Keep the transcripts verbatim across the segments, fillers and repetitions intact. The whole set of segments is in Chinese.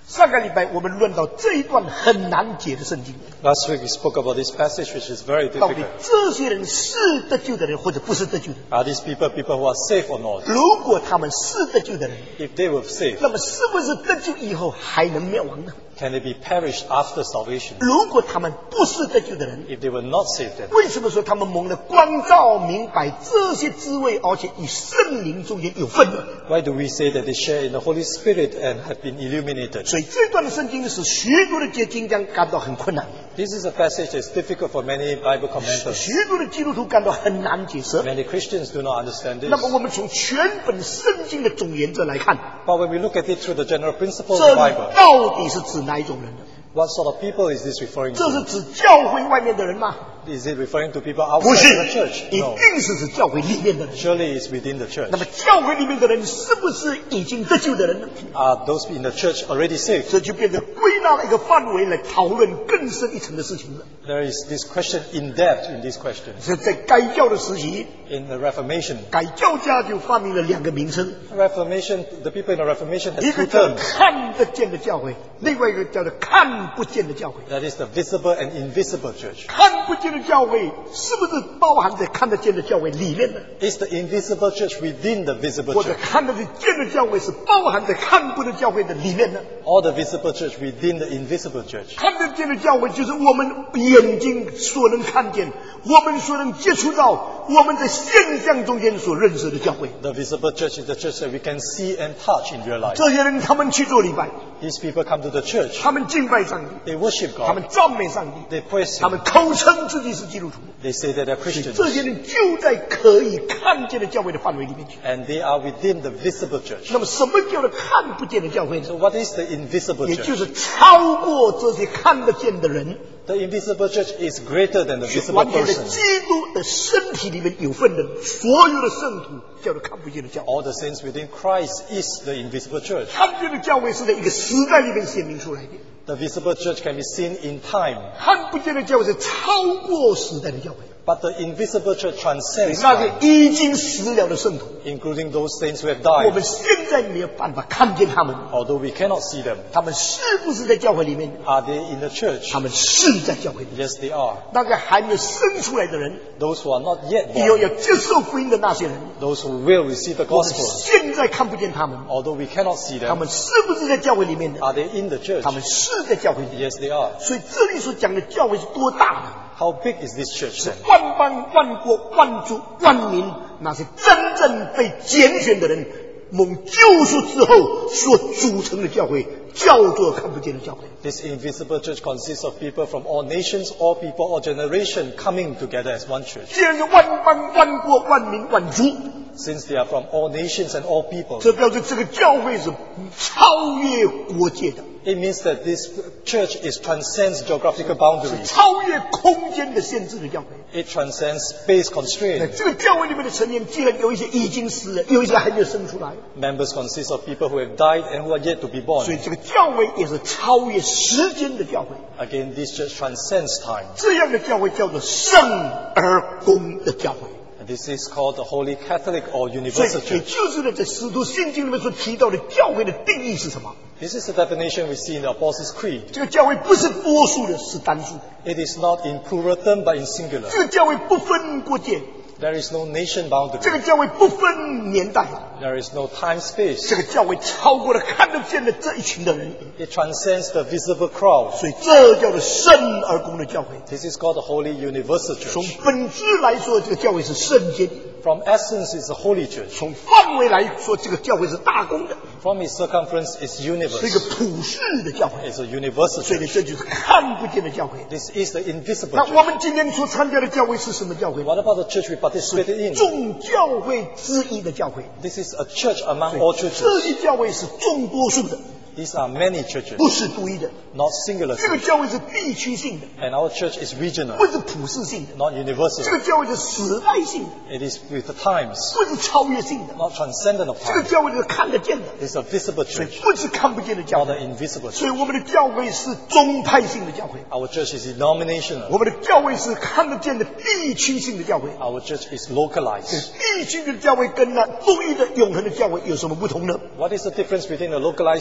上个礼拜我们论到这一段很难解的圣经。 Last week we spoke about this passage, which is very 到底 difficult. 这些人是得救的人，或者不是得救的人？ Are these people people who are saved or not? 如果他们是得救的人， If they were saved, 那么是不是得救以后还能灭亡呢？ can they be perished after salvation? 如果他们不是得救的人， If they were not saved, then 为什么说他们蒙了光照，明白这些滋味，而且与圣灵中间有分呢？ why do we say that they share in the Holy Spirit and have been illuminated? 所以这段的圣经使许多的解经家感到很困难， This is a passage that is difficult for many Bible commentators. 许多的基督徒感到很难解释。 Many Christians do not understand this. 那么我们从全本圣经的总原则来看， But when we look at it through the general principle of 这 the 里 Bible, 到底是指哪一种人呢？ what sort of people is this referring 这是 to? 指教会外面的人吗？ Is it referring to people 不 outside 是 of the church? 一 No. 定是指教会里面的人。 Surely it's within the church. 那么教会里面的人是不是已经得救的人呢？ Are those in the church already saved? 这就变成归纳了一个范围来讨论更深一层的事情了。 There is this question in depth in this question. 所以在改教的时期， In the Reformation, 改教家就发明了两个名称， Reformation, the people in the Reformation 一 have 个 two 叫 terms. 看得见的教会，另外一个叫做看不见的教会。 That is the visible and invisible church. 看不见的教会是不是包含在看得见的教会里面呢？ Is the invisible church within the visible 或者 church? 看得见的教会是包含在看不见的教会的里面呢？ Or the visible church within the invisible church? 看得见的教会就是我们眼睛所能看见，我们所能接触到，我们在现象中间所认识的教会。 The visible church is the church that we can see and touch in real life. 这些人他们去做礼拜， These people come to the church. 他们敬拜上帝， They worship 他 God. 们赞美上帝， They praise 他 Him. 们口称自己是基督徒。 They say that they're Christians. 这些人就在可以看见的教会的范围里面去。 And they are within the visible church. 那么什么叫做看不见的教会呢？ So what is the invisible 也就 church? 是超过这些看得见的人， The invisible church is greater than the 是 visible 完全在 person. 基督的身体里面有份的所有的圣徒，叫做看不见的教会。 All the saints within Christ is the invisible church. 看不见的教会是在一个时代里面显明出来的， The visible church can be seen in time, 看不见的教会是超过时代的教会。 but the invisible church transcends 那些 time, 已经死了的圣徒， including those saints who have 我 died. 们现在没有办法看见他们， Although we cannot see them, 他们是不是在教会里面？ are they in the church? 他们是在教会里面。 Yes, they are. 那个还没有生出来的人， Those who are not yet 以后 born, 要接受福音的那些人， those who will receive the 我们 gospel, 现在看不见他们， although we cannot see 他 them, 们是不是在教会里面的？ are they in the church? 他们是在教会里面。 Yes, they are. 所以这里所讲的教会是多大呢？ How big is this church 是 then? 万邦、万国、万族、万民，那些真正被拣选的人，蒙救赎之后所组成的教会，叫做看不见的教会。 This invisible church consists of people from all nations, all people, all generation coming together as one church. 既然是万邦、万国、万民、万族， Since they are from all nations and all people, 这表示这个教会是超越国界的， it means that this church is transcends geographical 是 boundaries. 超越空间的限制的教会。 It transcends space 在 constraint. 这个教会里面的成员，既然有一些已经死了，有一些还没有生出来， Members consist of people who have died and who are yet to be 所 born. 以这个教会也是超越时间的教会。 Again, this church transcends time. 这样的教会叫做圣而公的教会。 And this is called the Holy Catholic or 所以 Universal 也 Church. 就是呢，在使徒信经里面所提到的教会的定义是什么？ This is the definition we see in the Apostles' Creed. 这个教会不是多数的，是单数的。 It is not in plural term but in singular. 这个教会不分国界， There is no nation 这 boundary. 个教会不分年代， There is no time space. 这个教会超过了看得见的这一群的人， It transcends the visible crowd. 所以这叫做圣而公的教会。 This is called the Holy Universal 从 Church. 本质来说，这个教会是圣洁的； From essence, it's a holy church. 从范围来说，这个教会是大公的， From its circumference, it's 是一个 universe. 普世的教会。 It's a universal 所以呢， church. 这就是看不见的教会。 This is the invisible 那 church. 我们今天所参加的教会是什么教会？ What about the church we participated in? 众教会之一的教会。 This is a church among all 这 churches. 些教会是众多数的， These are many churches, 不是独一的。 not singular 这个 churches. 教会是地区性的， And our church is regional, 不是普世性的。 not 这 universal. 个教会是时代性的， It is with the times, 不是超越性的。 not transcendent of 这个 time. 教会是看得见的， It's a visible 所以 church, 不是看不见的教 not 会。 an invisible 所 church. 以我们的教会是宗派性的教会， Our church is denominational. 我们的教会是看得见的地区性的教会。 Our church is localized. 地区的教会跟那独一的永恒的教会有什么不同呢？ What is the difference between a localized church and a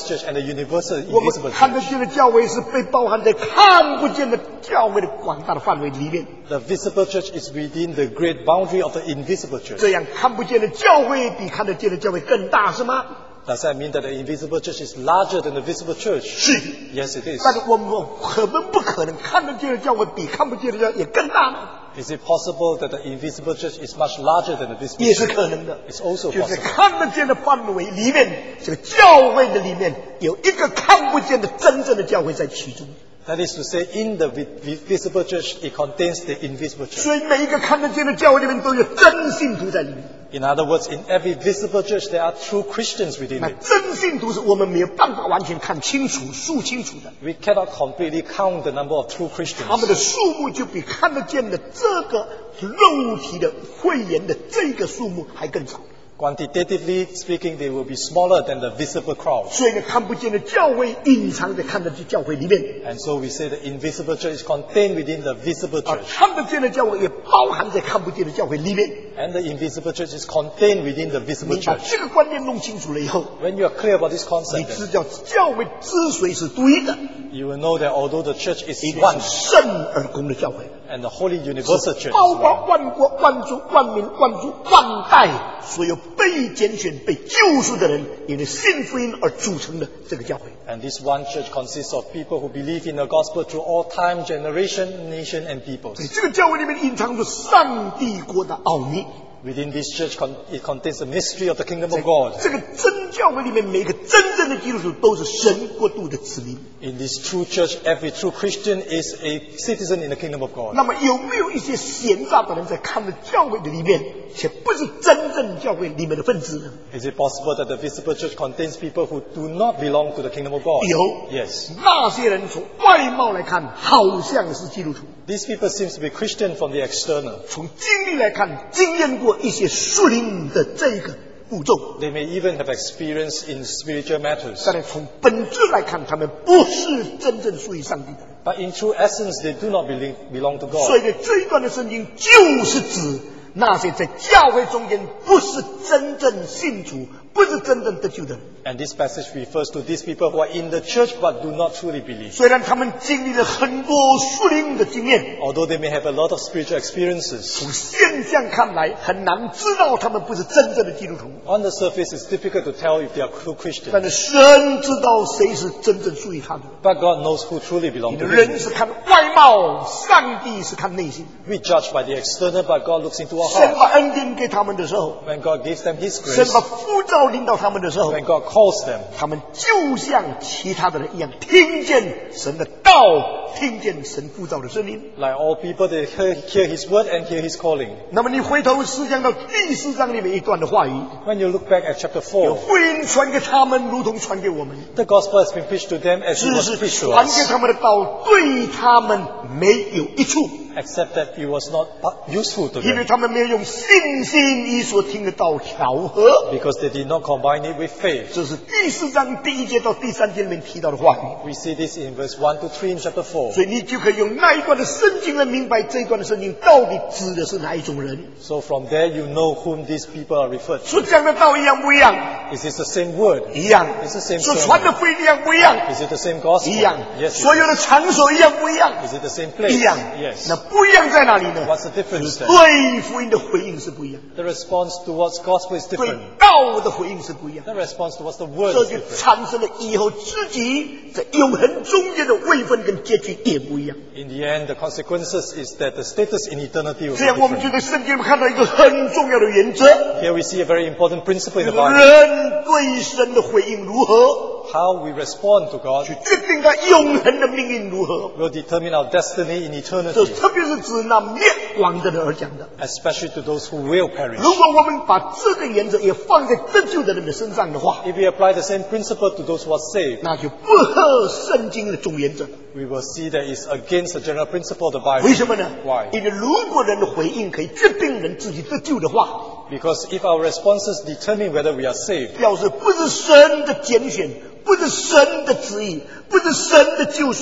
universal 我们 invisible 看得 church. 见的教会是被包含在看不见的教会的广大的范围里面。 The visible church is within the great boundary of the invisible church. 这样看不见的教会比看得见的教会更大，是吗？ Does that mean that the invisible church is larger than the visible church? 是。 Yes, it is. 但是我们可能不可能看得见的教会比看不见的教会也更大呢？ Is it possible that the invisible church is much larger than the visible 也是 church? 可能的。 It's also 就是 possible. 看得见的范围里面，这个教会的里面有一个看不见的真正的教会在其中。 That is to say, in the vi- vi- visible church, it contains the invisible church. 所以每一个看得见的教会里面都有真信徒在里面。 In other words, in every visible church, there are true Christians within 那 it. 真信徒是我们没有办法完全看清楚、数清楚的， We cannot completely count the number of true 他们的 Christians. 数目就比看得见的这个肉体的会员的这个数目还更少。 Quantitatively speaking, they will be smaller than the visible crowd. 所以呢，看不见的教会隐藏在看得见教会里面， And so we say the invisible church is contained within the visible 而 church. 看得见的教会也包含在看不见的教会里面。 And the invisible church is contained within the visible 你把 church. 这个观念弄清楚了以后， When you are clear about this 你 concept, 知 then 道教会之所以是对的， you will know that although the church is 一定 one 是圣而公的教会， and the holy universal church 包 is 括 one, 万国、万族、万民、万族、万代所有被拣选、被救赎的人，因为信福音而组成的这个教会。 and this one church consists of people who believe in the gospel through all time, generation, nation, and peoples. 所以这个教会里面隐藏着上帝国的奥秘。 Within this church, con- it contains the mystery of the kingdom of God. 这个真教会里面，每一个真正的基督徒都是神国度的子民。 In this true church, every true Christian is a citizen in the kingdom of God. 那么有没有一些闲杂的人在看着教会的里面，却不是真正教会里面的分子呢？ Is it possible that the visible church contains people who do not belong to the kingdom of God? 有。 Yes. 那些人从外貌来看，好像是基督徒； These people seem to be Christian from the external. 从经历来看，经验过一些属灵的这个步骤。 They may even have experience in spiritual matters. 但是从本质来看，他们不是真正属于上帝的人。 But in true essence, they do not belong, belong to 所以 God. 呢，这一段的圣经就是指那些在教会中间不是真正信主、不是真正得救的人。 And this passage refers to these people who are in the church but do not truly believe. 虽然他们经历了很多属灵的经验， Although they may have a lot of spiritual experiences, 从现象看来很难知道他们不是真正的基督徒。 on the surface it's difficult to tell if they are true 但 Christians. 是神知道谁是真正属于他的人。 But God knows who truly belong to 人 Him. 是看外貌，上帝是看内心。 We judge by the external, but God looks into our 神 heart. 把恩典给他们的时候， When God gives them His 神 grace, 把呼召领导他们的时候， when God calls them, 他们就像其他的人一样，听见神的道，听见神呼召的声音。 like all people, they hear, hear His word and hear His calling. 那么你回头思想到第四章里面一段的话语， When you look back at chapter 有 four, 福音传给他们，如同传给我们。 the gospel has been preached to them as it 只 was 是 preached to 传给 us, 他们的道对他们没有益处， except that it was not useful to 因为 them 他们没有用信心与所听的道调和。 because they did not combine it with faith. 这是第四章第一节到第三节里面提到的话语。 We see this in verse one to three in chapter four. 所以你就可以用那一段的圣经来明白这一段的圣经到底指的是哪一种人。 So from there you know whom these people are referred to. 所讲的道一样不一样？ Is it the same word? 一样。 It's the same 所传的 sermon. 福音一样不一样？ Is it the same gospel? 一样。 Yes. 所有的场所一样不一样？ Is it the same 一 place? 样。 Yes. 那不一样在哪里呢？ What's the difference then? 对福音的回应是不一样， The response towards gospel is 对 different. 道的回应是不一样。 The response towards the word 这 is 就 different. 产生了以后自己在永恒中间的位分跟结局也不一样。 In the end, the consequences is that the status in eternity will 这 be 样我们就 different. 在圣经里看到一个很重要的原则： Here we see a very important principle in the Bible. 人对神的回应如何， How we respond to God 去决定他永恒的命运如何。 will determine our destiny in 这 eternity, 特别是指那灭亡的人而讲的。 especially to those who will perish. 如果我们把这个原则也放在得救的人的身上的话， If we apply the same principle to those who are saved, 那就不合圣经的总原则。 we will see that it's against the general principle of the 为 Bible. 什么呢？ Why? 因为如果人的回应可以决定人自己得救的话， Because if our responses determine whether we are saved, 表示不是神的拣选，不是神的旨意，不是神的救赎，不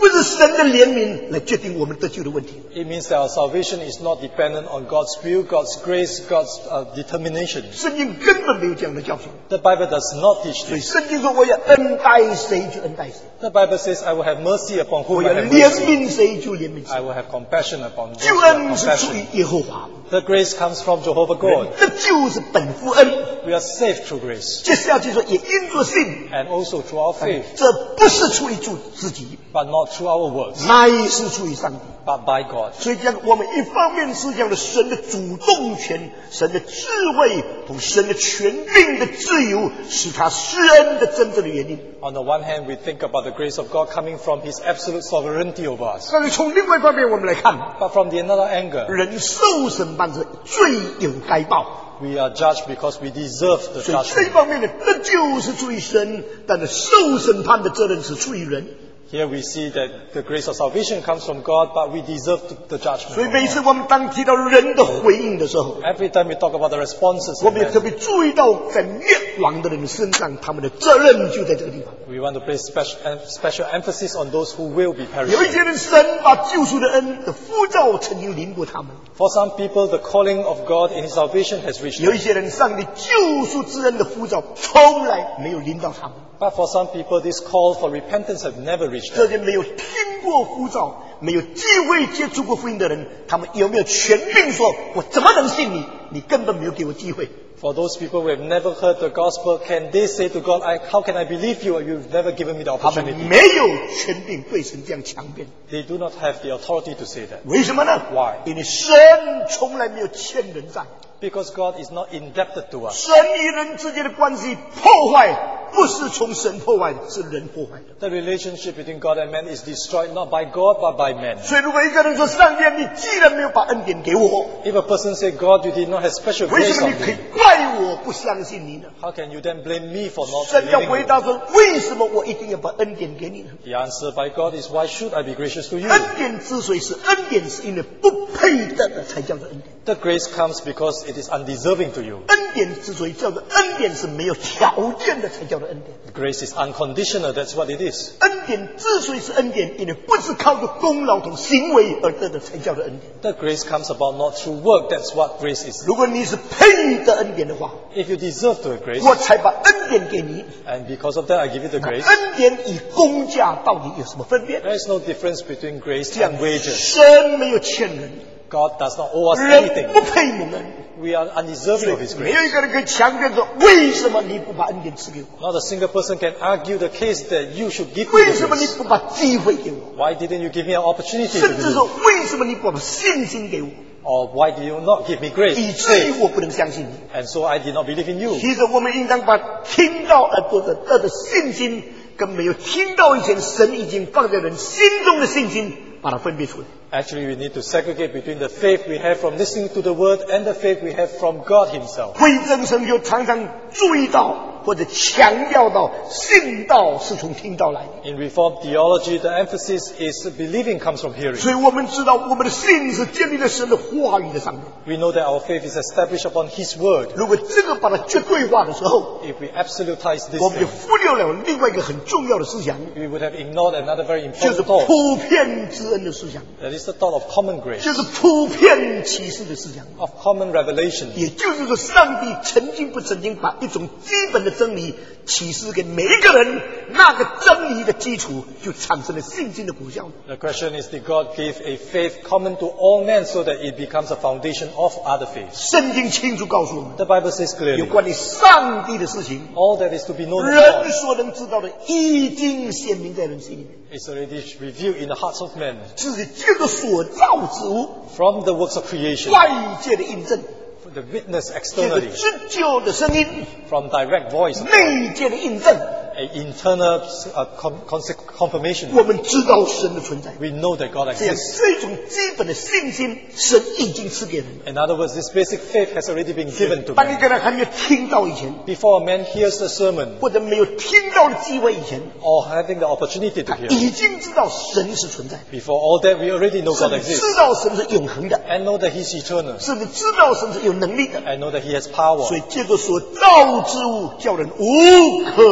不是神的怜悯来决定我们得救的问题。 It means that our salvation is not dependent on God's will, God's grace, God's uh, determination. 圣经根本没有这样的教训。 The Bible does not teach 所以 this. 圣经说我要恩待谁就恩待谁， The Bible says, I will have mercy upon 我 whom 要 I have 怜 mercy. 悯谁就怜悯谁。 I will have compassion upon those 救 who have 恩是出于 compassion. 耶和华， The grace comes from Jehovah God. 这就是本乎恩。 We are saved through grace 接下去说也因着信， and also through our faith, 这不是出于主自己， but not through our works, 乃是出于上帝。 but by God. 所以讲，我们一方面是讲的神的主动权、神的智慧同神的权柄的自由，是他施恩的真正的原因。 On the one hand, we think about the grace of God coming from His absolute sovereignty over us. 但是从另外一方面我们来看， But from the another angle, 人受审判是罪有该报， we are judged because we deserve the 所以这 judgment. 方面的得救是出于神，但是受审判的责任是出于人。 Here we see that the grace of salvation comes from God, but we deserve the judgment. 所以 from 每次 God. 我们当提到人的回应的时候， Every time we talk about the responses 我 of 们也特 men, 别注意到，在灭亡的人身上，他们的责任就在这个地方。 we want to place special, special emphasis on those who will be 有一 perishing. 些人，神把救赎的恩的呼召曾经临过他们； For some people, the calling of God in His salvation has reached 有一 them. 些人，上帝救赎之恩的呼召从来没有临到他们。 But for some people, this call for repentance have never reached 这 them. 些没有听过呼召、没有机会接触过福音的人，他们有没有权柄说：“我怎么能信你？你根本没有给我机会。” For those people who have never heard the gospel, can they say to God, I, how can I believe you? You've never given me the 他们 opportunity. 没有权柄对神这样强辩。 They do not have the authority to say that. 为什么呢 Why? 因为神从来没有欠人债。 Because God is not indebted to us. 神与人之间的关系破坏，不是从神破坏的，是人破坏的。 The relationship between God and man is destroyed not by God but by man. 所以，如果一个人说：“上帝，你既然没有把恩典给我， If a person say, God, you did not have special 为 grace 什么 on 你可以 me, 怪我不相信你呢 how can you then blame me for？” not 神要 believing 回 you? 答说：“为什么我一定要把恩典给你呢？ The answer by God is, why should I be gracious to you? 恩典之所以是恩典，是因为不配得的才叫做恩典。 The grace comes because it is undeserving to you. 恩典之所以叫做恩典，是没有条件的才叫做恩典。 Grace is unconditional, that's what it is. 恩典之所以是恩典，因为不是靠着功劳同行为而得的才叫做恩典。 The grace comes about not through work, that's what grace is. 如果你是配得恩典的话， If you deserve the grace, 我才把恩典给你。 and because of that I give you the grace, 恩典与公价到底有什么分别？ there is no difference between grace 这样 and wages. 神没有欠人， God does not owe us 人 anything. 不配蒙恩。 We are undeserving of His 没 grace. 有一个人可以强辩说，为什么你不把恩典赐给我？ Not a single person can argue the case that you should give me 为 the 什么你 grace. 不把机会给我？ Why didn't you give me an opportunity to 甚至 do 说 it? 为什么你不把信心给我？ Or why did you not give me grace? 以至于我不能相信你。 And so I did not believe in you. 其实我们应当把听到而得的得的信心，跟没有听到以前神已经放在人心中的信心，把它分别出来。 Actually, we need to segregate between the faith we have from listening to the word and the faith we have from God Himself. 归正神就常常注意到或者强调到，信道是从听到来的。 In Reformed theology, the emphasis is believing comes from hearing. 所以我们知道，我们的信是建立在神的话语的上面。 We know that our faith is established upon His word. 如果这个把它绝对化的时候， If we absolutize this 我们就 thing, 忽略了另外一个很重要的思想， we would have ignored another very 就是 important thought. 普遍之恩的思想， That is the thought of common grace, 就是普遍启示的思想。 of common revelation. 也就是说，上帝曾经不曾经把一种基本的真理启示给每一个人，那个真理的基础就产生了信心的果效。 The question is, did God give a faith common to all men so that it becomes a foundation of other faiths? 圣经清楚告诉我们， The Bible says 有 clearly, 关于上帝的事情， all that is to be known of 人 God 所能知道的已经显明在人心里面。 is already revealed in the hearts of men 自己借着所造之物， from the works of creation, 外界的印证， the witness 借着 externally, 直觉的声音， from direct voice, of God, 内界的印证， a internal uh, con- con- confirmation. 我们知道神的存在。 We know that God 这样 exists. 是一种基本的信心，神已经赐给人了。 In other words, this basic faith has already been given to 当一 man. 个人还没有听到以前， Before a man hears the sermon 或者没有听到的机会以前， or having the opportunity to 他 hear, 已经知道神是存在， before all that, we already know 甚 God 至 exists 知道神是永恒的， and know that He's eternal 甚至知道神是有能力的。 and know that He has power. 所以借着所造之物，叫人无可推诿。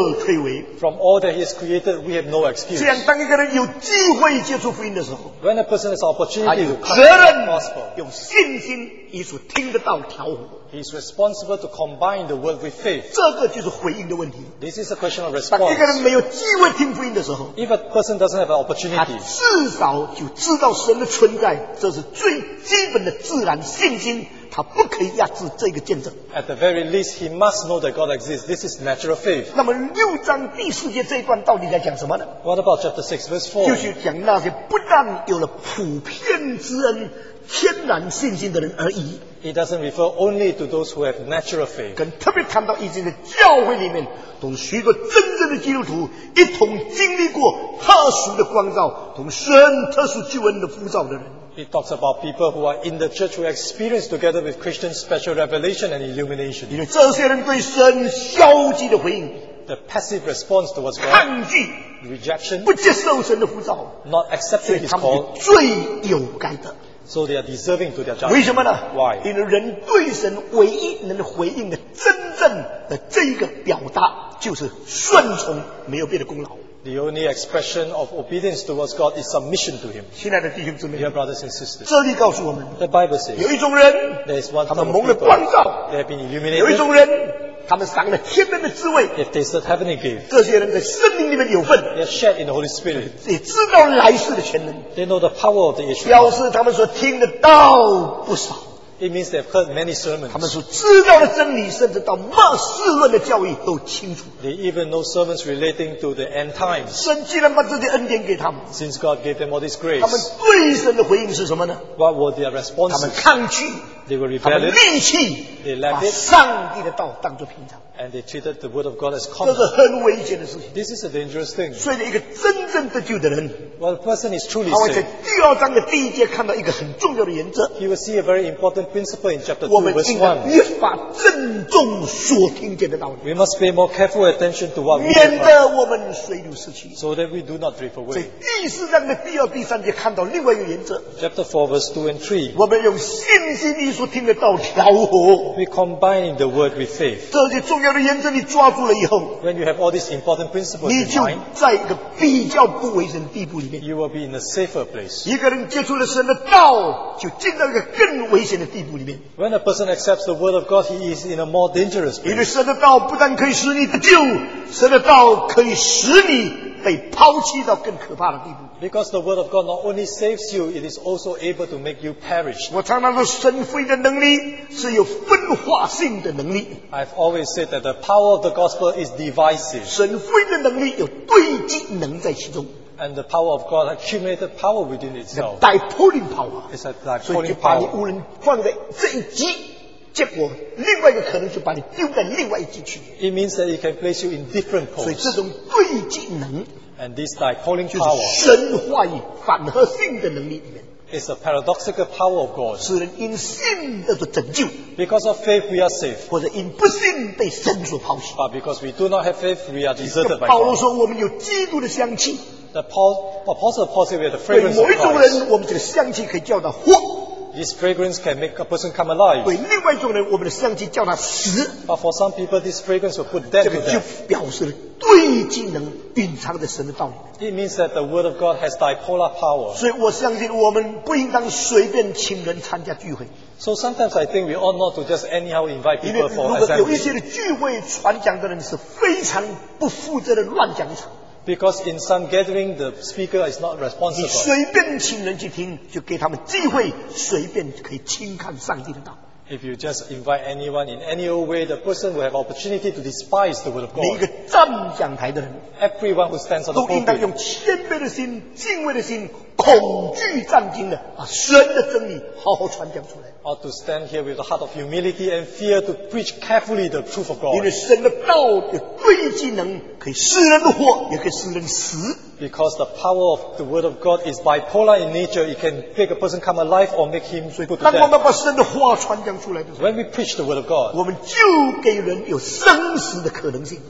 为。 From all that He has created, we have no 这 excuse. 样，当一个人有机会接触福音的时候， When a person has 他 opportunity 有 to come 责 to 任 the gospel, 用信心与所听得到调和。 he is responsible to combine the word with faith. 这个就是回应的问题。 This is a question of 当一个人 response. 没有机会听福音的时候， If a person doesn't have an 他 opportunity, 至少就知道神的存在，这是最基本的自然信心，他不可以压制这个见证。 at the very least, he must know that God exists. This is natural faith. 那么六章第四节这一段到底在讲什么呢？ What about chapter six, verse 就 four? 是讲那些不但有了普遍之恩、天然信心的人而已， It doesn't refer only to those who have natural faith. 跟特别谈到已经在教会里面，同许多真正的基督徒一同经历过特殊的光照，同神特殊救恩的呼召的人。 It talks about people who are in the church who experience together with Christians special revelation and illumination. 因为这些人对神消极的回应、 The passive response towards God, 抗拒、 rejection, 不接受神的呼召， not 所 accepting 以 His 他们 call, 就罪有该得。 so they are deserving to their 为什 judgment. 么呢？ Why? 因为人对神唯一能回应的真正的这一个表达，就是顺从，没有别的功劳。 The only expression of obedience towards God is submission to Him. 亲爱的弟兄姊妹， Dear brothers and sisters, 这里告诉我们， the Bible says 有一种人， there is one 他 type 们 of 蒙了 people, 光照； they have been 有一 illuminated, 种人，他们赏了天人的滋味。 they have tasted heavenly gift, 这些人在生命里面有份， they are shared in the Holy Spirit, 也知道来世的全能， they know the power of the age of 表 God. 示他们所听的道不少。 It means they have heard many 他们 sermons. 所知道的真理，甚至到末世论的教义都清楚。 They even know sermons relating to the end times. 神既然把这些恩典给他们， Since God gave them all this 他们 grace, 对神的回应是什么呢？ what were their 他们 responses? 抗拒， They were 他们 rebellious 戾气， They 把 left it 上帝的道当作平常， and they treated the word of God as 这 common. 是很危险的事情。 This is a dangerous thing. 所以，一个真正得救的人， While a person is truly 他会在 saved, 第二章的第一节看到一个很重要的原则： he will see a very important principle in chapter 我 two, 们 verse 应该 one. 越发郑重所听见的道理， We must pay more careful attention to what we 免 hear, 得我们水流失去。 so that we do not drift 在 away. 第四章的第二、第三节看到另外一个原则： Chapter four, verse two and three. 我们用信心力所听的道调和。 We combine the word with faith. 这些重要的原则你抓住了以后， When you have all these important principles 你 in 就 mind, 在一个比较不危险的地步里面。 you will be in a safer place. 一个人接触了神的道，就进到一个更危险的地步里面。 When a person accepts the word of God, he is in a more dangerous 因为 place. 神的道不但可以使你得救，神的道可以使你被抛弃到更可怕的地步。 Because the word of God not only saves you, it is also able to make you perish. 我常常说，神福音的能力是有分化性的能力， I've always said that the power of the gospel is divisive, 神福音的能力有对极能在其中 and the power of God accumulated power within ，the itself. dipoling power， It's a 所以就 dipoling 把你 power. 无人放在这一级，结果另外一个可能就把你丢在另外一级去。 It means that it can place you in different 所以 poles. 这种对极能 And this dipoling 就是 power 神话语反合性的能力里面， is a paradoxical power of God. 使人因信得着拯救， Because of faith, we are saved. 或者因不信被神所抛弃。 But because we do not have faith, we are deserted by 保罗 God. 说，我们有基督的香气， The Paul, Apostle Paul said we have the 对 fragrance 某 of 一种 Christ. 人，我们这个香气可以叫他活； This fragrance can make a person come alive. 对另外一种人，我们的香气叫他死。 But for some people, this fragrance will put death 这 to 个就 death. 表示了对极能蕴藏在神的道里面。 It means that the word of God has dipolar power. 所以我相信，我们不应当随便请人参加聚会， So sometimes I think we ought not to just anyhow invite 因为 people 如 for 果有一 assembly. 些的聚会传讲的人是非常不负责的乱讲一场。 Because in some gathering, the speaker is not 你 responsible. 随便请人去听，就给他们机会，随便可以轻看上帝的道。 If you just invite anyone in any old way, the person will have opportunity to despise the word of 每一 God. 个站讲台的人， Everyone who stands on the 都应当 pulpit 用谦卑的心、敬畏的心、恐惧战惊的，把神的真理好好传讲出来。 ought to stand here with a heart of humility and fear to preach carefully the truth of 因为 God. 神的道有对技能，可以使人活，也可以使人死。 Because the power of the word of God is bipolar in nature, it can make a person come alive or make him put to 当我 death. 们把神的话传讲出来的时候， When we preach the word of God, 我们就给人有生死的可能性。 we give them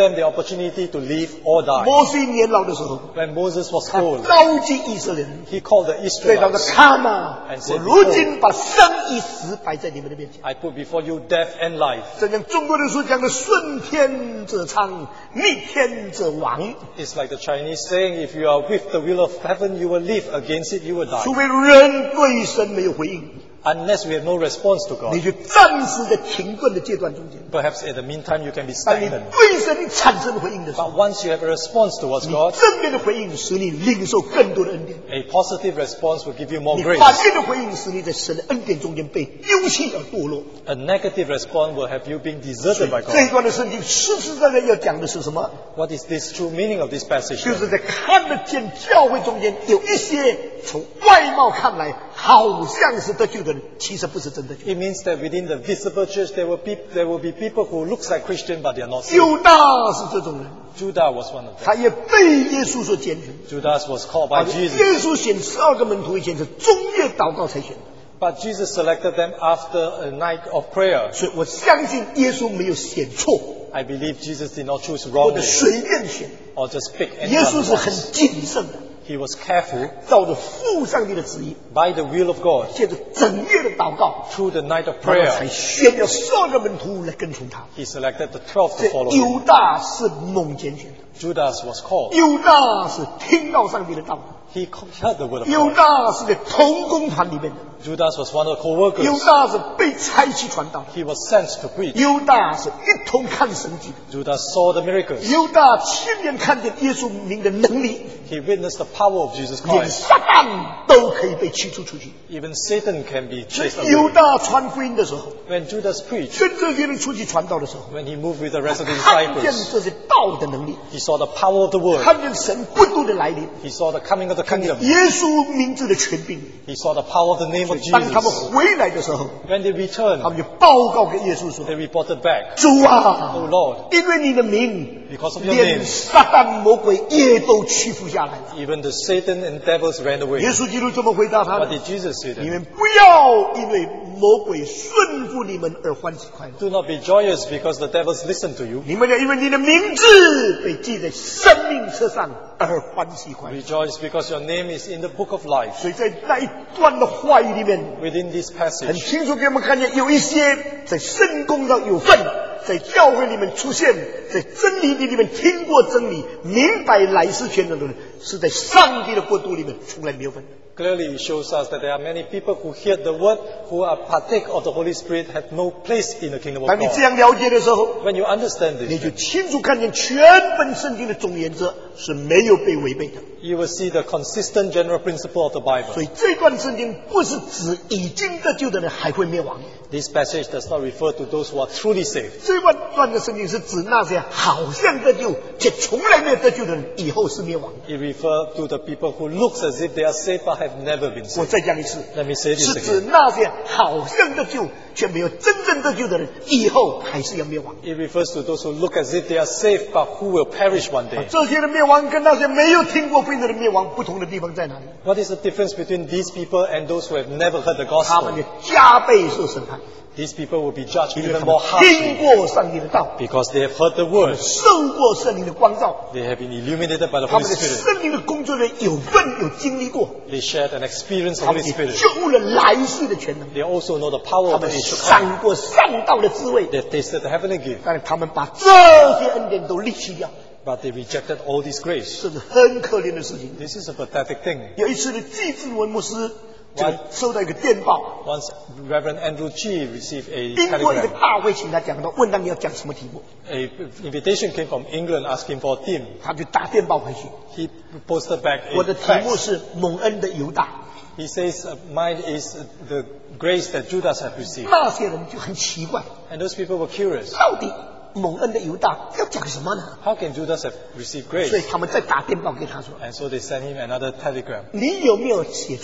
them the opportunity to live or die. 摩西年老的时候， When Moses was 他 old, 召集以色列人， he called the 所以他说： Israelites. 看啊， And 我 said, 如今把生与死摆在你们的面前。 I put before you death and life. 正像中国人所讲的“顺天者昌，逆天者亡 It's like the Chinese saying, if you are with the will of heaven, you will live. Against it, you will ”， 除 die. 非人对神没有回应， Unless we have no response to 你 God. 就暂时在停顿的阶段中间。 Perhaps in the meantime, you can be 当你 stagnant. 对神产生回应的时候， But once you have a response towards 你 God, 正面的回应使你领受更多的恩典， a positive response will give you more 你 grace. 反面的回应使你在神的恩典中间被丢弃而堕落。 A negative response will have you being deserted by 这一 God. 段的圣经实实在在要讲的是什么？ What is this true meaning of this passage? 就 then? 是在看得见教会中间有一些从外貌看来好像是得救的人，其实不是真的救。 It means that within the visible church, there will, be, there will be people who looks like Christian, but they are not saved. 犹大是这种人， Judah was one of them. 他也被耶稣所拣选。 Judas was called by 耶 Jesus. 稣选十二个门徒以前是中夜祷告才选的， But Jesus selected them after a night of prayer. 所以我相信耶稣没有选错， I believe Jesus did not choose 或者 wrongly 随便选。 or just pick 耶 anyone 稣 he 是很 wants. 谨慎的， He was careful 照着父上帝的旨意， by the will of God 借着整夜的祷告， through the night of 他才 prayer. 选了十二个门徒来跟从他。 He selected the twelve to 这 follow 犹 him. 大是蒙拣选的， Judas was called. 犹大是听到上帝的道理， He heard the word of 犹 God. 大是在同工团里面的， Judas was one of the 犹 co-workers. 大是被差去传道的， He was sent to preach. 犹大是一同看神迹的， Judas saw the miracles. 犹大亲眼看见耶稣名的能力， He witnessed the power of Jesus 连 Christ. 撒旦都可以被驱逐出去。 Even Satan can be 所以 chased 犹 away. 大传福音的时候， When Judas preached, 跟这些人出去传道的时候， when he moved with the rest of the 看见 disciples, 这些道的能力， he saw the power of the word. 看见神国度的来临， He saw the coming of the 看见 kingdom. 耶稣名字的权柄。 He saw the power of the name of 当他们 Jesus. 回来的时候， When they 他 returned, 们就报告给耶稣说 they reported back, 主啊， Oh Lord, 因为你的名， because of your 连 name, 撒旦魔鬼也都屈服下来了。 even the Satan and devils ran away. 耶稣基督这么回答他 What 们： did Jesus say 你 then? 们不要因为魔鬼顺服你们而欢喜快乐， Do not be joyous because the devils listen to you. 你们要因为你的名字被记在生命册上而欢喜快乐。 Rejoice because your name is in the book of life. 所以在那一段的话语里面， Within this 很 passage, 清楚给我们看见，有一些在圣工上有份，在教会里面出现，在真理里面听过真理，明白来世权能的人，是在上帝的国度里面从来没有份的。 clearly it shows us that there are many people who hear the word, who are partake of the Holy Spirit, have no place in the kingdom of 当你这 God. 样了解的时候， When you understand 你 this, 就清楚看见全本圣经的总原则是没有被违背的。 you will see the consistent general principle of the 所 Bible. 以这段圣经不是指已经得救的人还会灭亡， This passage does not refer to those who are truly saved. 这段段的圣经是指那些好像得救却从来没有得救的人，以后是灭亡的。 It refers to the people who looks as if they are saved but have never been 我 saved. 再讲一次， Let me say this 是指 again. 那些好像得救却没有真正得救的人，以后还是要灭亡。 It refers to those who look as if they are saved but who will perish one day. 这些人灭亡跟那些没有听过福音的人灭亡不同的地方在哪里？ What is the difference between these people and those who have never heard the 他们 gospel? 就加倍受审判， These people will be judged 因为 even 他 more 们听 harshly 过上帝的道， because they have heard the word. 受过圣灵的光照， They have been illuminated by the 他 Holy 们的 Spirit. 圣灵的工作人有份有经历过， They shared an experience 他 of 们 Holy 也 Spirit. 就悟了来世的全能， They also know the power 他 of the 们 age to come. 尝过上道的滋味， They've tasted the heavenly gift, 但是他们把这些恩典都离弃掉， but they rejected all this grace. 这是很可怜的事情。 This is a pathetic thing. 有一次的季志文牧师这个收到一个电报， Once Reverend Andrew Chi received a 英国一个 telegram. 大会请他讲到，问他你要讲什么题目， A invitation came from England asking for a theme. 他就打电报回去。 He posted back 我 a 的题目 text. 是蒙恩的犹大。 He says, uh, mine is uh, the grace that Judas had received. 那些人就很奇怪， And those people were curious. 到底蒙恩的犹大要讲什么呢？ How can Judas have received 所以 grace? 他们再打电报给他说 And so they sent him another telegram. 你有没有写错？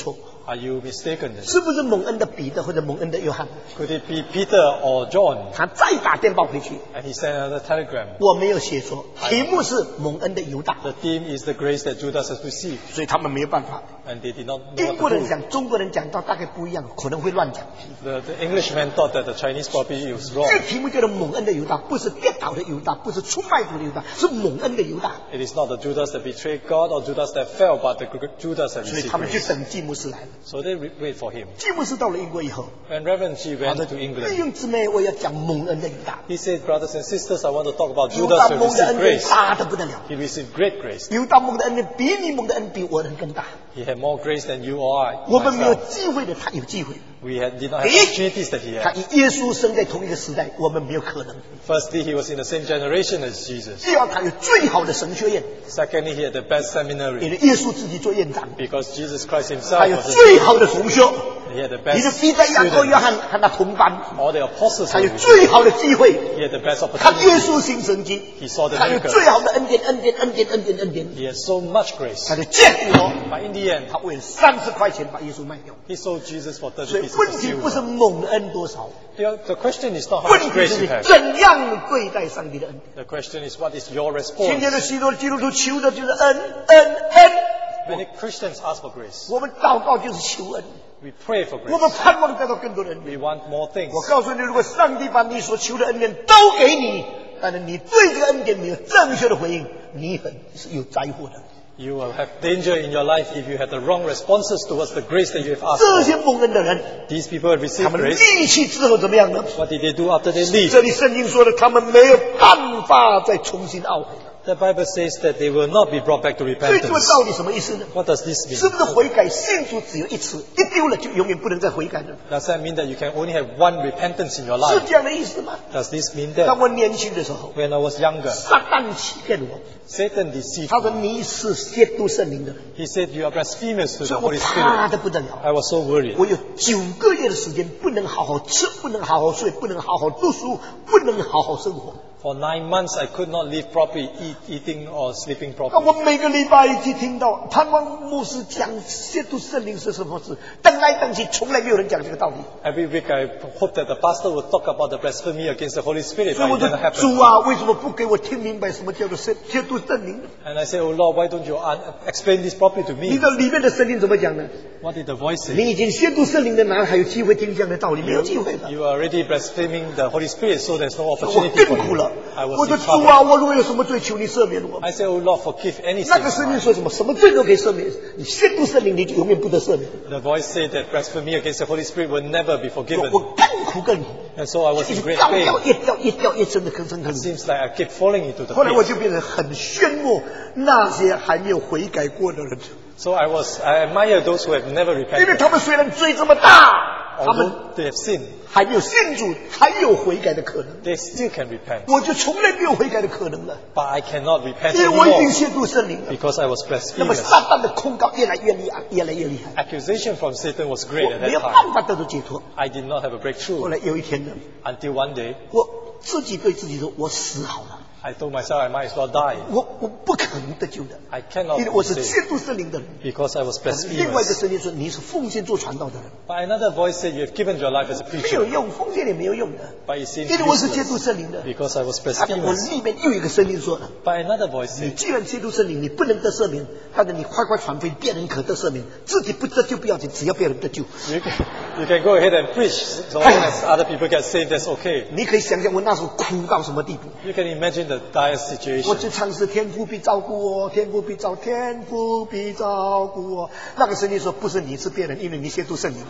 Are you mistaken? 是不是蒙恩的彼得或者蒙恩的约翰？ Could it be Peter or John? 他再打电报回去， And he sent another telegram. 我没有写错，题目是蒙恩的犹大， The theme is the grace that Judas has received. 所以他们没有办法。 And they did not know 英 what 国 to 人 do. 讲，中国人讲到大概不一样，可能会乱讲。 The, the Englishman thought that the Chinese probably was 这 wrong. 个题目叫做蒙恩的犹大，不是跌倒的犹大，不是出卖主的犹大，是蒙恩的犹大。 It is not the Judas that betrayed God or Judas that fell, but the Judas that 所以 received 他们去 grace. 等季牧师来了。 So they re- wait for him. 季牧师到了英国以后， When Reverend G 好 went 的 to 弟 England, 兄姊妹，我要讲蒙恩的犹大。 he said, brothers and sisters, I want to talk about 犹 Judas 大 who 蒙的 received 恩典 grace. 大的不得了， He received great grace. 犹大蒙的恩典比你蒙的恩比我的更大。 He had more grace than you or I. 我们没有 myself. 机会的，他有机会。 We had, did not have 第一 opportunities that he 他 had. 与耶稣生在同一个时代，我们没有可能。 Firstly, he was in the same generation as Jesus. 第二，他有最好的神学院， Secondly, he had the best 给 seminary 了耶稣自己做院长， because Jesus Christ 还 himself 有 was a 最好的同学， He had the 你的 best 彼得、雅各、约 students. 翰和他同班， All the apostles 他 were 有 with him. 最好的机会， He had the best 看耶 opportunity. 稣行神迹 He saw the 他有 miracles. 最好的恩典，恩典，恩典，恩典，恩典。 He had so much grace. 他的结果， But in the end, 他为了三十块钱把耶稣卖掉。 he sold Jesus for 所 thirty 以 pieces 问 of 题不是 silver. 蒙恩多少， The, the question is not how 问 much 题 grace 是 you 你 have. 怎样对待上帝的恩典。 The question is what is your 今天 response. 的许多基督徒求的就是恩，恩，恩。 Many Christians ask for grace. 我们祷告就是求恩， We pray for 我们 grace. 盼望得到更多的恩典。 We want more things. 我告诉你，如果上帝把你所求的恩典都给你，但是你对这个恩典没有正确的回应，你很是有灾祸的。 You will have danger in your life if you have the wrong responses towards the grace that you have asked 这 for. 些蒙恩的人， These people have 他 received 们 grace. 离弃之后怎么样呢？ What did they do after they leave? 这里圣经说的，他们没有办法再重新懊悔了。 The Bible says that they will not be brought back to 所以这个 repentance. 到底什么意思呢？ What does this 是 mean? 不是悔改信主只有一次，一丢了就永远不能再悔改呢？ Does that mean that you can only have one repentance in your 是 life? 这样的意思吗？ Does this mean 当 that 我年轻的时候， when I was younger, 撒旦欺骗我， Satan deceived 他说 me? 你是亵渎圣灵的人， He said you are blasphemous to 所 the 以我 Holy 怕 Spirit. 的不得了。 I was so worried. 我有九个月的时间不能好好吃，不能好好睡，不能好好读书，不能好好生活。 For nine months, I could not live properly, eat, eating or sleeping 那 properly. 我每个礼拜一起听到盼望牧师讲亵渎圣灵是什么事，等来等去，从来没有人讲这个道理。 Every week, I hope that the pastor would talk about the blasphemy against the Holy Spirit, 所以 but 我 it 就 didn't 主 happen. 啊，为什么不给我听明白什么叫做亵亵渎圣灵呢？ And I said, Oh Lord, why don't you un- explain this properly to 你 me? 的里面的圣灵怎么讲呢？ What did the voice say? 你已经亵渎圣灵的，哪还有机会听这样的道理？没有机会的。 You are already blaspheming the Holy Spirit, so there's no 我 opportunity 更 for 苦了 you. I， 我 was 说 in 主啊， trouble. 我如果有什么罪，求你赦免我。 I said, Oh Lord, forgive any 那 sin. 个圣经说什么？什么罪都可以赦免，你亵渎圣灵，你就永远不得赦免。 The voice said that blasphemy against the Holy Spirit will never be 我 forgiven. 我更苦更苦， And so I was 一 in 直 great 掉 pain. 掉越掉越掉越深的坑深坑 It 里。 seems like I keep falling into the 后来我 pit. 就变得很羡慕那些还没有悔改过的人， So I was, I admire those who have never 因为 repented. 他们虽然罪这么大，他们 Although they have sinned, 还没有信主，还有悔改的可能。 they still can repent. 我就从来没有悔改的可能了， But I cannot repent 因为我已经 anymore 亵渎圣灵了。 because I was 那么 blasphemous. 撒旦的控告越来越厉害，越来越厉害， Accusation from Satan was great 我 at 没有 that 办 time. 法得到解脱。 I did not have a 后 breakthrough 来有一天呢， until one day 我自己对自己说：“我死好了， I told myself I might as well die. 我我不可能得救的， I cannot 因为 be 我是 saved 亵渎圣灵的人。” because I was 另外一个 blasphemous. 声音说：“你是奉献做传道的人， But another voice said, You have given your life as a 没 preacher. 有用，奉献也没有用的， But it seems 因为我是亵 useless 渎圣灵的。” because I was 他讲我 blasphemous. 里面又有一个声音说了 But another voice：“ 你 said, 既然亵渎圣灵，你不能得赦免，但是你快快传福音，别人可得赦免，自己不得救不要紧，只要别人得救。” You can, you can go ahead and preach so long as other people get saved, that's okay. 你可以想象我那时候苦到什么地步。 You can imagine the dire 我 situation. 就唱是天父必照顾我，天父必照，天父必照顾我。那个声音说不是你是别人，因为你亵渎圣灵。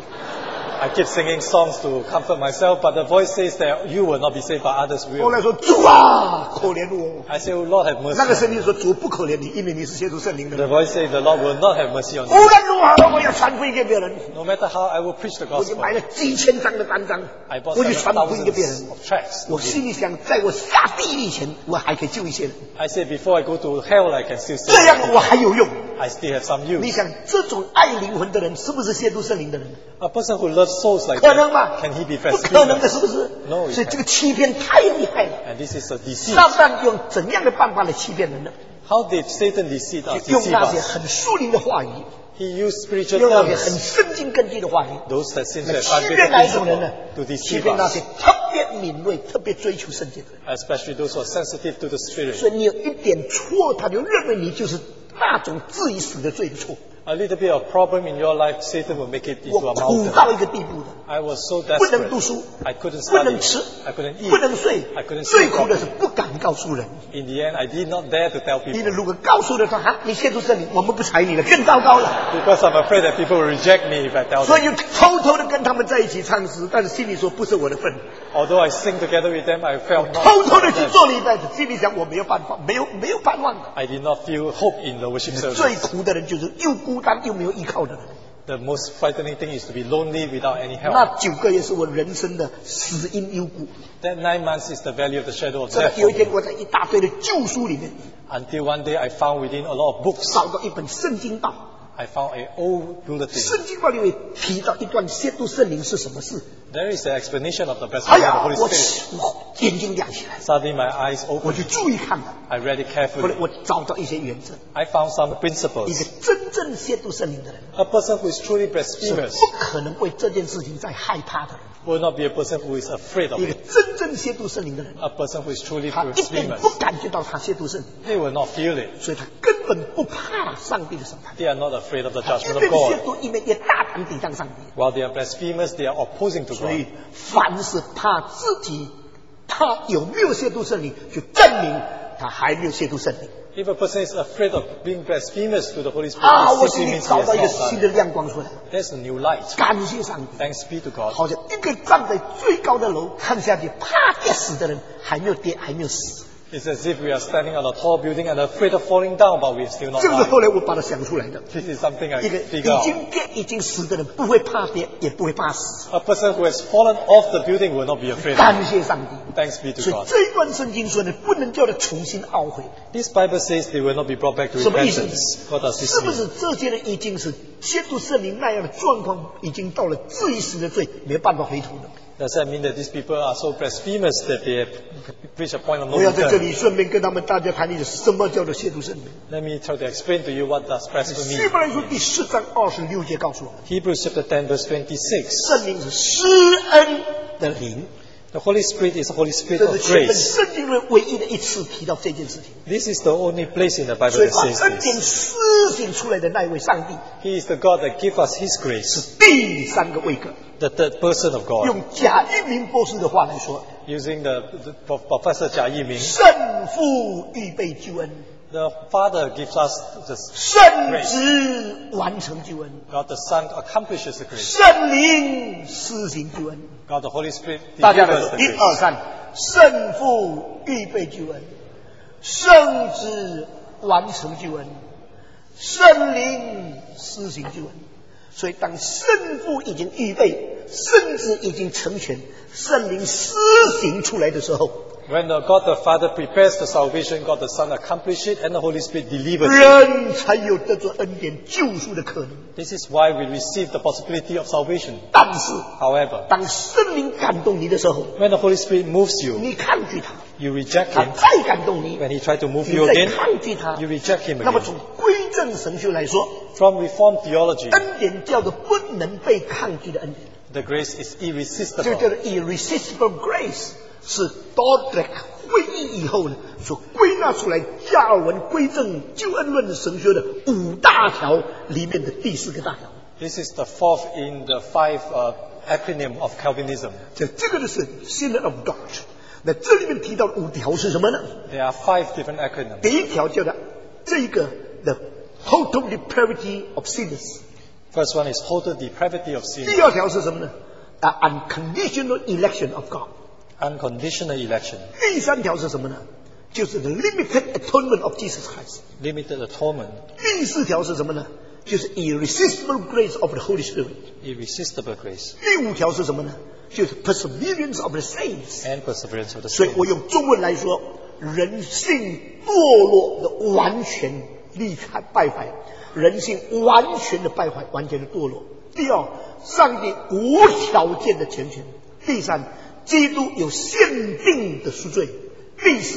I keep singing songs to comfort myself, but the voice says that you will not be saved, but others 后 will. 来说主啊，可怜我。 I say, Oh Lord, have 那个 mercy. 声音说主不可怜你，因为你是亵渎圣灵的 The 人。 voice says the Lord will not have mercy on 无 you. 论如何，我要传福音给别人。 No matter how, I will preach the 我就 gospel. 买了几千张的单张 I，bought 我就 seven 传福音给别人 thousands。of tracts. 我心里想，在我下地狱以前，我还可以救一些人， I say, before I go to hell, I can still 这样 save. 我还有用。 I still have some 你 use. 想，这种爱灵魂的人，是不是亵渎圣灵的人？ A person who loves souls like 可能吗 that, can he be 不可能的， blasphemous? 是不是？ No, 所以这个欺骗太厉害了。 And this is a deceit. 撒旦用怎样的办法来欺骗人呢？ How did Satan deceive us? 用 Deceive 那些 us? 很属灵的话语， He used spiritual 用那些很 terms, 圣经根基的话语， those that seem to 来 have 欺骗哪一种 foundation 人呢？ to 欺 deceive 骗那 us, 些特别敏锐、特别追求圣洁的人。 especially those who are sensitive to the 所 spirit. 以你有一点错，他就认为你就是那种至于死的罪的错。 A little bit of problem in your life, Satan will make it into 我 a 苦 mountain. 到一个地步的， I was so 不能 desperate. 读书， I couldn't 不能 study. 吃， I couldn't eat. 不能睡 I couldn't， 最 sleep 苦的是 properly. 不敢告诉人。 In the end, I did not dare to tell 你 people 的如果告诉了他，哈，你亵渎圣灵，我们不睬你了，更糟糕了。 because I'm afraid that people will reject me if I tell 所以 them. 就偷偷的跟他们在一起唱诗，但是心里说不是我的份。 Although I sing together with them, I felt not 偷偷的 for 去 them. 做了一辈子，心里想我没有办法，没有没有盼望的。 I did not feel hope in the worship 最 service. 苦的人就是又孤单又没有依靠的人。 The most frightening thing is to be lonely without any help. 那九个月是我人生的死因幽谷。 That nine months is the valley of the shadow of 这么 death. 有一天，我在一大堆的旧书里面 Until one day I found within a lot of books, 找到一本圣经报。 I found an old bulletin. 圣经报里面提到一段亵渎圣灵是什么事？ There is an explanation of the 哎 blasphemy of 呀 the，Holy 我 Spirit. 我眼睛亮起来， Suddenly my eyes 我 opened. 就注意看了。 I read it 后来 carefully. 我找到一些原则。 I found some 一个 principles. 真正亵渎圣灵的人， A person who is truly 是 blasphemous 不可能为这件事情在害怕的人。 will not be a person who is afraid of 一个 it. 真正亵渎圣灵的人， A person who is truly 他一点 blasphemous, 不感觉到他亵渎圣灵， they will not feel it. 所以他根本不怕上帝的审判。 They are not afraid of the 他 judgment 一 of 边亵 God. 渎，一边也大胆抵挡上帝。 While they are blasphemous, they are opposing to 所 God. 以，凡是怕自己他有没有亵渎圣灵，就证明他还没有亵渎圣灵。 If a person is afraid of being blasphemous to the Holy Spirit, 啊，我 it 心 simply 里 means he 找到一个 has not 新 done 的 it. 亮光出来， There's a new light. 感谢上帝。 Thanks be to God. 好像一个站在最高的楼看下去，啪跌死的人，还没有跌，还没有死。 It's as if we are standing on a tall building and afraid of falling down, but we're still not 这个是 dying. 后来我把它想出来的。 This is something I 一个 figure 已 out. 经跌、已经死的人，不会怕跌，也不会怕死。 A person who has fallen off the building will not be afraid. 感谢上帝。 Thanks be to 所以 God. 这一段圣经说呢，不能叫他重新懊悔。 This Bible says they will not be brought back to 什么意思？ repentance. What does this 是不 mean? 是这些人已经是亵渎圣灵那样的状况，已经到了至于死的罪，没有办法回头的？ Does that mean that these people are so blasphemous that they have reached a point of no 我要在这 return? 里顺便跟他们大家谈一下，什么叫做亵渎圣灵？ Let me try to explain to you what does 希 blasphemy 伯来书 mean. 第四章二十六节告诉我们， Hebrews chapter ten verse twenty-six. 圣灵是施恩的灵， The Holy Spirit is the Holy Spirit 这 of 是全本 grace. 圣经里唯一的一次提到这件事情。 This is the only place in the Bible 所以 that 把 says 恩典 this. 施行出来的那一位上帝， He is the God that gives us His grace, 第三个位格。 the third person of God. 用贾一鸣博士的话来说， Using the, the Professor Jia Yiming, 圣父预备救恩， the Father gives us the 圣子完成救恩， God the Son accomplishes the grace. 圣灵施行救恩。 God the Holy Spirit 大家来 delivers 说， the 一 grace. 二三，圣父预备救恩，圣子完成救恩，圣灵施行救恩。所以，当圣父已经预备，圣子已经成全，圣灵施行出来的时候， When the God the Father prepares the salvation, God the Son accomplishes it, and the Holy Spirit delivers it. 人才有得着恩典救赎的可能。 This is why we receive the possibility of salvation. 但是， However, 当圣灵感动你的时候， when the Holy Spirit moves you, 你抗拒他， you reject 他 Him. 再感动你， When He tries to move 你 you 再 again, 抗拒他， you reject Him 那么 again. 从归正神学来说， From Reformed theology, 恩典叫做不能被抗拒的恩典， the grace is 这 irresistible. 叫做 irresistible grace，是 Dordrecht 会议以后呢所归纳出来加尔文归正救恩论的神学的五大条里面的第四个大条。 This is the fourth in the five uh, acronym of Calvinism. 这这个就是 Synod of Dort。那这里面提到的五条是什么呢？ There are five different acronyms. 第一条叫做这个的 total depravity of sinners。 First one is total depravity of sin, 第二条是什么呢？啊 unconditional election of God。 unconditional election, 第三条是什么呢？就是 the limited atonement of Jesus Christ。 limited atonement, 第四条是什么呢？就是 irresistible grace of the Holy Spirit。 irresistible grace, 第五条是什么呢？就是 perseverance of the saints。 and perseverance of the 所以 saints. 我用中文来说，人性堕落的完全离开败坏，人性完全的败坏，完全的堕落。第二，上帝无条件的成全。第三，基督有限定的赎罪。第四，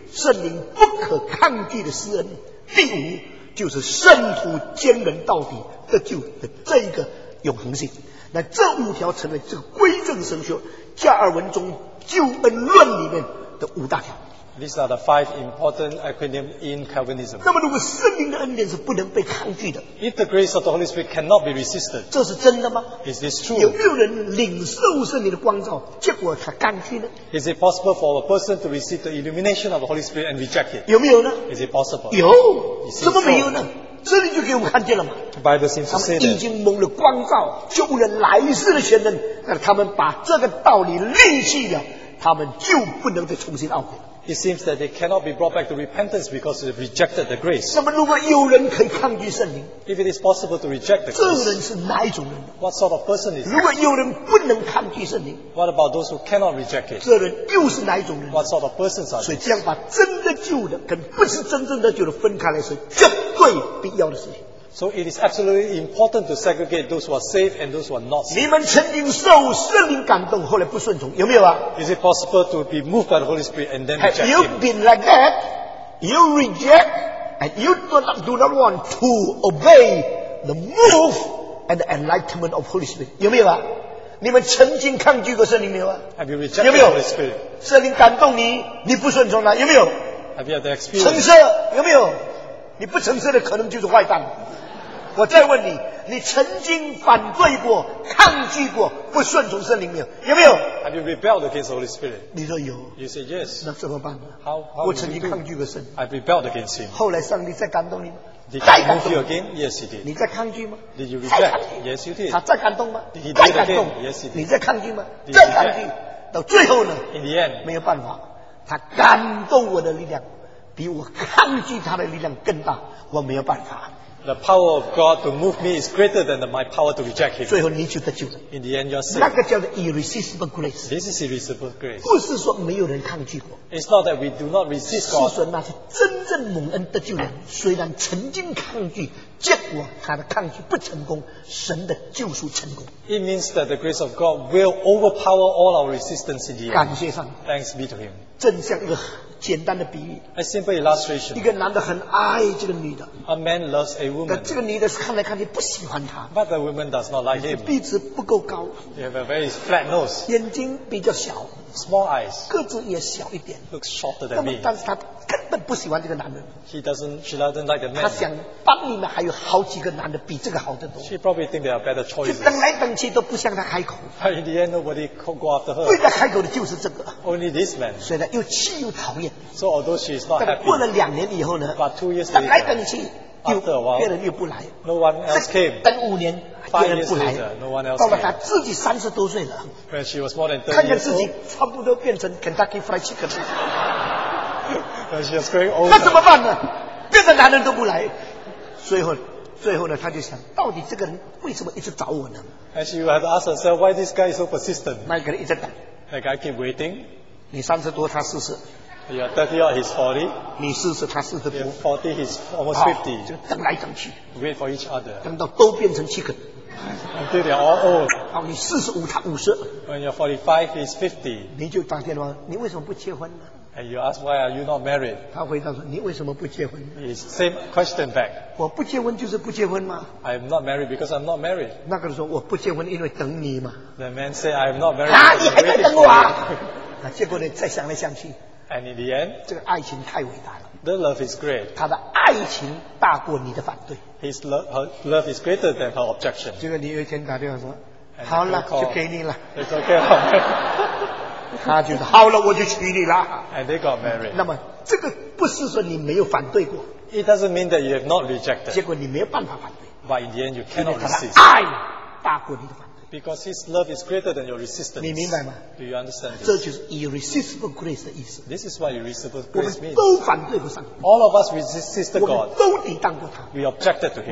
圣灵不可抗拒的施恩。第五就是圣徒坚忍到底得救的这一个永恒性。那这五条成为这个归正神学加尔文中救恩论里面的五大条。 These are the five important acronyms in Calvinism. 那么如果圣灵的恩典是不能被抗拒的， If the grace of the Holy Spirit cannot be resisted, 这是真的吗？ is this 有 true? 没有人领受圣灵的光照，结果他抗拒呢？ Is it possible for a person to receive the illumination of the Holy Spirit and reject it? 有没有呢？ Is it possible? 有，怎么没有呢？这里就给我们看见了嘛。 The Bible seems 他 to say 们已 that. 经蒙了光照，就为了来世的全能，那他们把这个道理吝弃了，他们就不能再重新懊悔。 It seems that they cannot be brought back to repentance because they've rejected the grace. 那么，如果有人可以抗拒圣灵， If it is possible to reject the 这个 grace, 人是哪一种人？ what sort of person is 如 it? 果有人不能抗拒圣灵， What about those who cannot reject it? 这人又是哪一种人？ What sort of persons are 所以 they? 这样把真的救的跟不是真正的救的分开来是绝对必要的事情。 So it is absolutely important to segregate those who are saved and those who are not saved. 你们曾经受圣灵感动，后来不顺从，有没有啊 Is it possible to be moved by the Holy Spirit and then ？Have reject you Him? been like that? You reject and you do not, do not want to obey the move and the enlightenment of Holy Spirit， 有没有啊？你们曾经抗拒过圣灵没有啊？ Have you rejected 有没 the 有 Holy Spirit? 圣灵感动你，你不顺从他，有没有？ Have you had the 橙 experience? 色有没有？你不橙色的可能就是坏蛋。我再问你，你曾经反对过、抗拒过、不顺从圣灵没有？有没有？ Have you rebelled against the Holy Spirit? 你说有， You say yes. 那怎么办呢？ How, how 我 did 曾 you 经 do? 抗拒过圣灵， I've rebelled against Him. 后来上帝再感动你吗？ Did 再 He 感 move 动 you again? Yes, He did. 你在抗拒吗？ Did you 再感 reject? 动 Yes, you did. 他再感动吗 Did he？do 再 it 感动 again？ Yes, he did. 你在抗拒吗？ Did he 再抗拒 reject？ 到最后呢？ In the end, 没有办法，他感动我的力量比我抗拒他的力量更大，我没有办法。 the power of God to move me is greater than the, my power to reject Him. 最后你就得救了。 In the end, you're 那 saved. 个叫做 irresistible grace， This is irresistible grace. 不是说没有人抗拒过， It's not that we do not resist 是 God. 说那些真正蒙恩得救的人，虽然曾经抗拒，结果他的抗拒不成功，神的救赎成功。 It means that the grace of God will overpower all our resistance in the end. 感谢上帝， Thanks be to Him. 正像一个简单的比喻， A simple 一 illustration. 个男的很爱这个女的， A man loves a 但 woman, 这个女的看来看去不喜欢他， but the woman does not like him. 鼻子不够高， You have a very flat nose, 眼睛比较小， small eyes, 个子也小一点。 looks shorter 那 than 么 me.， 但是他根本不喜欢这个男人， He doesn't, she doesn't like the 他 man. 想班里面还有好几个男的比这个好得多， She probably think there are better 就 choices. 等来等去都不向他开口， But in the end, nobody co- go after 对 her. 他开口的就是这个， Only this man. 所以呢又气又讨厌。 So although she is not 但过 happy, 了两年以后呢， but two years 等来 later, 等去又 After a while, 别人又不来， no one else 再 came. 等五年 Five 别人不 years 来 later, no one else 到了 came. 他自己三十多岁了， When she was more than 看 thirty 见 years 自己 old, 差不多变成 Kentucky Fried Chicken， when she was growing 那怎 older, 么办呢？别的男人都不来，最后最后呢，他就想，到底这个人为什么一直找我呢？ and she had to ask herself, why this guy is so persistent? 那个人一直等， The guy keep waiting. 你三十多，他四十， You are thirty odd, he's forty. 你四十，他四十 You 多 are，forty, he's almost 啊 fifty. 就等来等去， Wait for each other 等到都变成 chicken， until they are all old. 到你四十五，他五十， When you're forty-five, he's fifty. 你就打电话，你为什么不结婚呢？ And you ask, why are you not married? 他回答说，你为什么不结婚呢？ It's same question back. 我不结婚就是不结婚吗？ I'm not married because I'm not married. 那个人说我不结婚，因为等你嘛。 The man say, I'm not married 啊， because 你 I'm 还在 waiting 等 for 我啊 you.？ 啊，结果呢，再想来想去， And in the end, 这个爱情太伟大了， the love is great. 他的爱情大过你的反对。 His love, her love is greater than her objection. 结果你有一天打电话说， And 好 the 了， phone 就 call, 给你了。 It's okay. 他就说好了，我就娶你了。 And they got married. 那么这个不是说你没有反对过， It doesn't mean that you have not 结 rejected. 果你没有办法反对， But in the end, you 因为 cannot 他的 resist. 爱大过你的反对。 Because his love is greater than your resistance. 你明白吗？ Do you understand 这 this? 就是 irresistible grace 的意思。 This is what irresistible 我们 grace means. 都反对过上帝， All of us resisted 我们 God. 都抵挡过他， We objected to 我 him. 们都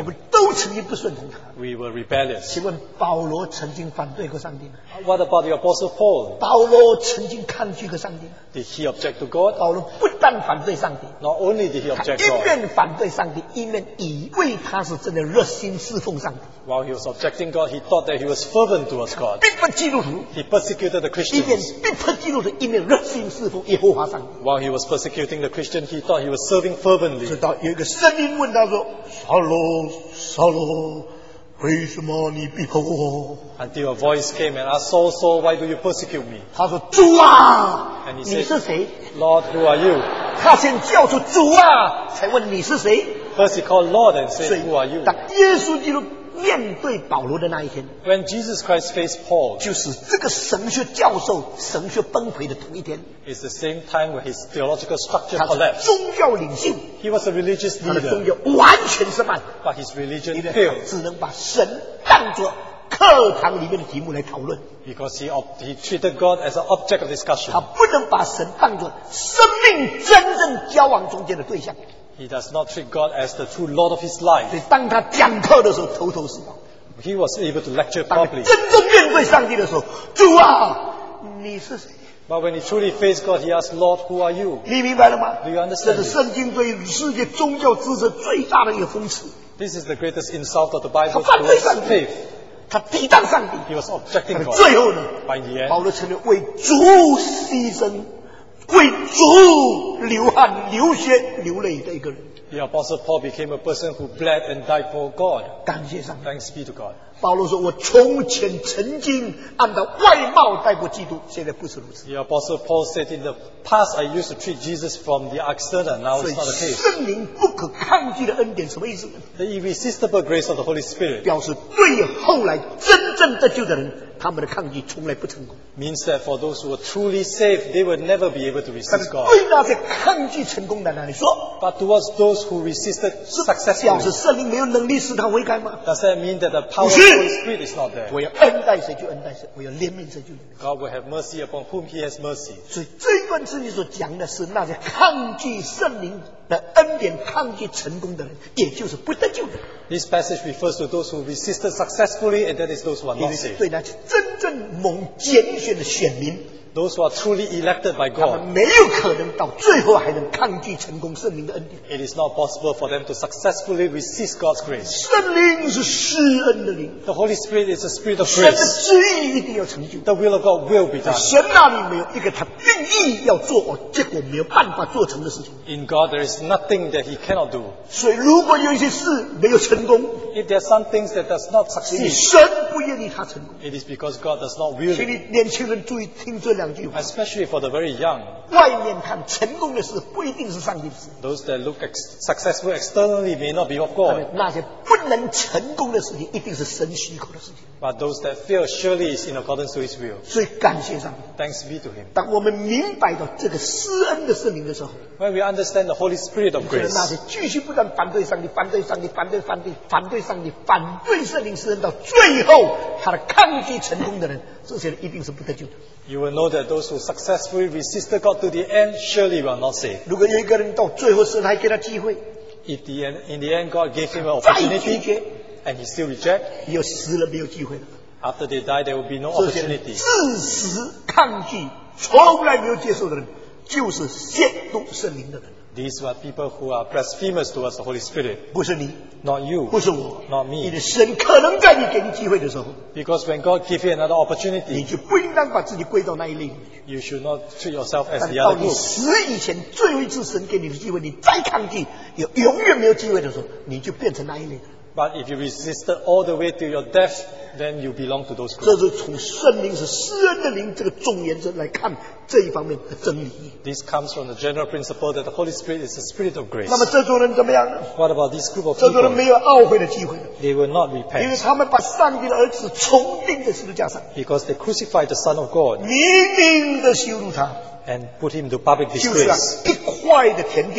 都曾经不顺从他。 We were rebellious. 请问保罗曾经反对过上帝吗？ What about the Apostle Paul? 保罗曾经抗拒过上帝吗？ Did he object to God? 保罗不但反对上帝， Not only did he 他 object 一 God, 面反对上帝，一面以为他是真的热心侍奉上帝， while he was objecting God, he thought that he was fervent towards God. 逼迫基督徒， He persecuted the 一面 Christians. 逼迫基督徒，一面热心侍奉耶和华上帝。 While he was persecuting the Christian, he thought he was serving fervently. 直到有一个声音问他说：“扫罗，扫罗，为什么你逼迫我 Until a voice came and asked Saul, Saul, why do you persecute me?？” 他说：“主啊， And he 你 said, 是谁？” Lord, who are you? 他先叫出主啊，才问你是谁。 First he called Lord and 所 said, 以 who are you? 当耶稣基督面对保罗的那一天， When Jesus Christ faced Paul, 就是这个神学教授神学崩溃的同一天。 it's the same time when his theological structure 他是 collapsed. 宗教领袖， He was a religious 他的宗 leader, 教完全失败， but his religion 因为 failed 他只能把神当作课堂里面的题目来讨论， because he, op- he treated God as an object of discussion. 他不能把神当作生命真正交往中间的对象。 He does not treat God as the true Lord of his life. 所以当他讲课的时候头头是道， He was able to lecture 当他 properly. 真正面对上帝的时候，主啊，你是谁？ But when he truly faced God, he asked, Lord, who are you? 你明白了吗？ Do you understand 这是圣经对世界宗教知识最大的一个讽刺。 This is the greatest insult of the Bible 他反对 towards 上帝 faith. 他抵挡上帝， He was objecting 但 God. 最后呢， By the 保 end, 罗成了为主牺牲、为主流汗、流血、流泪的一个人。 the Apostle Paul became a person who bled and died for God. 感谢上帝。 Thanks be to God. 保罗说：“我从前曾经按照外貌待过基督，现在不是如此。 The Apostle Paul said, in the past I used to treat Jesus from the external. Now ” 所 it's 以 not the case. 圣灵不可抗拒的恩典什么意思呢？ The irresistible grace of the Holy Spirit 表示对后来真正得救的人，他们的抗拒从来不成功。 means that for those who are truly saved, they will never be able to 但是 resist God. 对那些抗拒成功的人来说， But towards those who resisted 是表示 successfully, 圣灵没有能力使他悔改吗？ does that mean that the power of 不 the 是。 Holy Spirit is not there? 我要恩待谁就恩待谁，我要怜悯谁就怜悯谁。 God will have mercy upon whom He has mercy. 所以这一段圣经所讲的是那些抗拒圣灵的恩典、抗拒成功的人，也就是不得救的人。 This passage refers to those who resisted successfully, and that is those who are 因 not 为 saved. 对那些真正蒙拣选的选民， Those who are truly elected by 他们 God, 没有可能到最后还能抗拒成功圣灵的恩典。 it is not possible for them to successfully resist God's grace. 圣灵是施恩的灵， The Holy Spirit is a spirit of 神的 grace. 旨意一定要成就。 The will of God will be 在 done. 神那里没有一个他定义要做，哦，结果没有办法做成的事情。 In God, there is nothing that He cannot do. 所以，如果有一些事没有成功， If there are some things that does not 因为 succeed, 神不愿意他成功。 it is because God does not 请 will it. 你年轻人注意听这两句话： Especially for the very young, 外面看成功的事不一定是上帝的事， those that look ex- successful externally may not be of 但是 God, 那些不能成功的事情，一定是神许可的事情。 but those that fail surely is in accordance to His will. 所以感谢上帝。 Thanks be to Him. 当我们明白到这个施恩的圣灵的时候， When we understand the Holy Spirit of 就是 grace, 那些继续不断反对上帝、反对上帝、反对反对、反对上帝、反对圣灵施恩到最后他的抗拒成功的人，这些人一定是不得救的。 you will know that those who successfully resisted God to the end surely will not save. 如果有一个人到最后神还给他机会， If the end, in the end God gave him an 再拒 opportunity 绝， and he still reject, 有死了没有机会了。 after they die there will be no 这些人 opportunity. 自私抗拒、从来没有接受的人，就是亵渎圣灵的人， These were people who are blasphemous towards the Holy Spirit, 不是你， not you, 不是我， not 你 me. 的神可能在你给你机会的时候， Because when God gives you another 你 opportunity, 就不应当把自己归到那一类里面去。 you should not treat yourself as 但 the 到 other 你 group. 死以前最后一次神给你的机会，你再抗拒，有永远没有机会的时候，你就变成那一类的。 But if you resisted all the way to your death, then you belong to those 这 groups. 是从圣灵是施恩的灵这个总原则来看这一方面的真理。 This comes from the general principle that the Holy Spirit is the Spirit of grace. 那么这种人怎么样呢？ What about this group of 这种人 people? 没有懊悔的机会的， They will not 因为 repent 他们把上帝的儿子重钉在十字架上， because they crucified the Son of God 明明的羞辱他， and put him to public 就是啊 disgrace. 一块的田地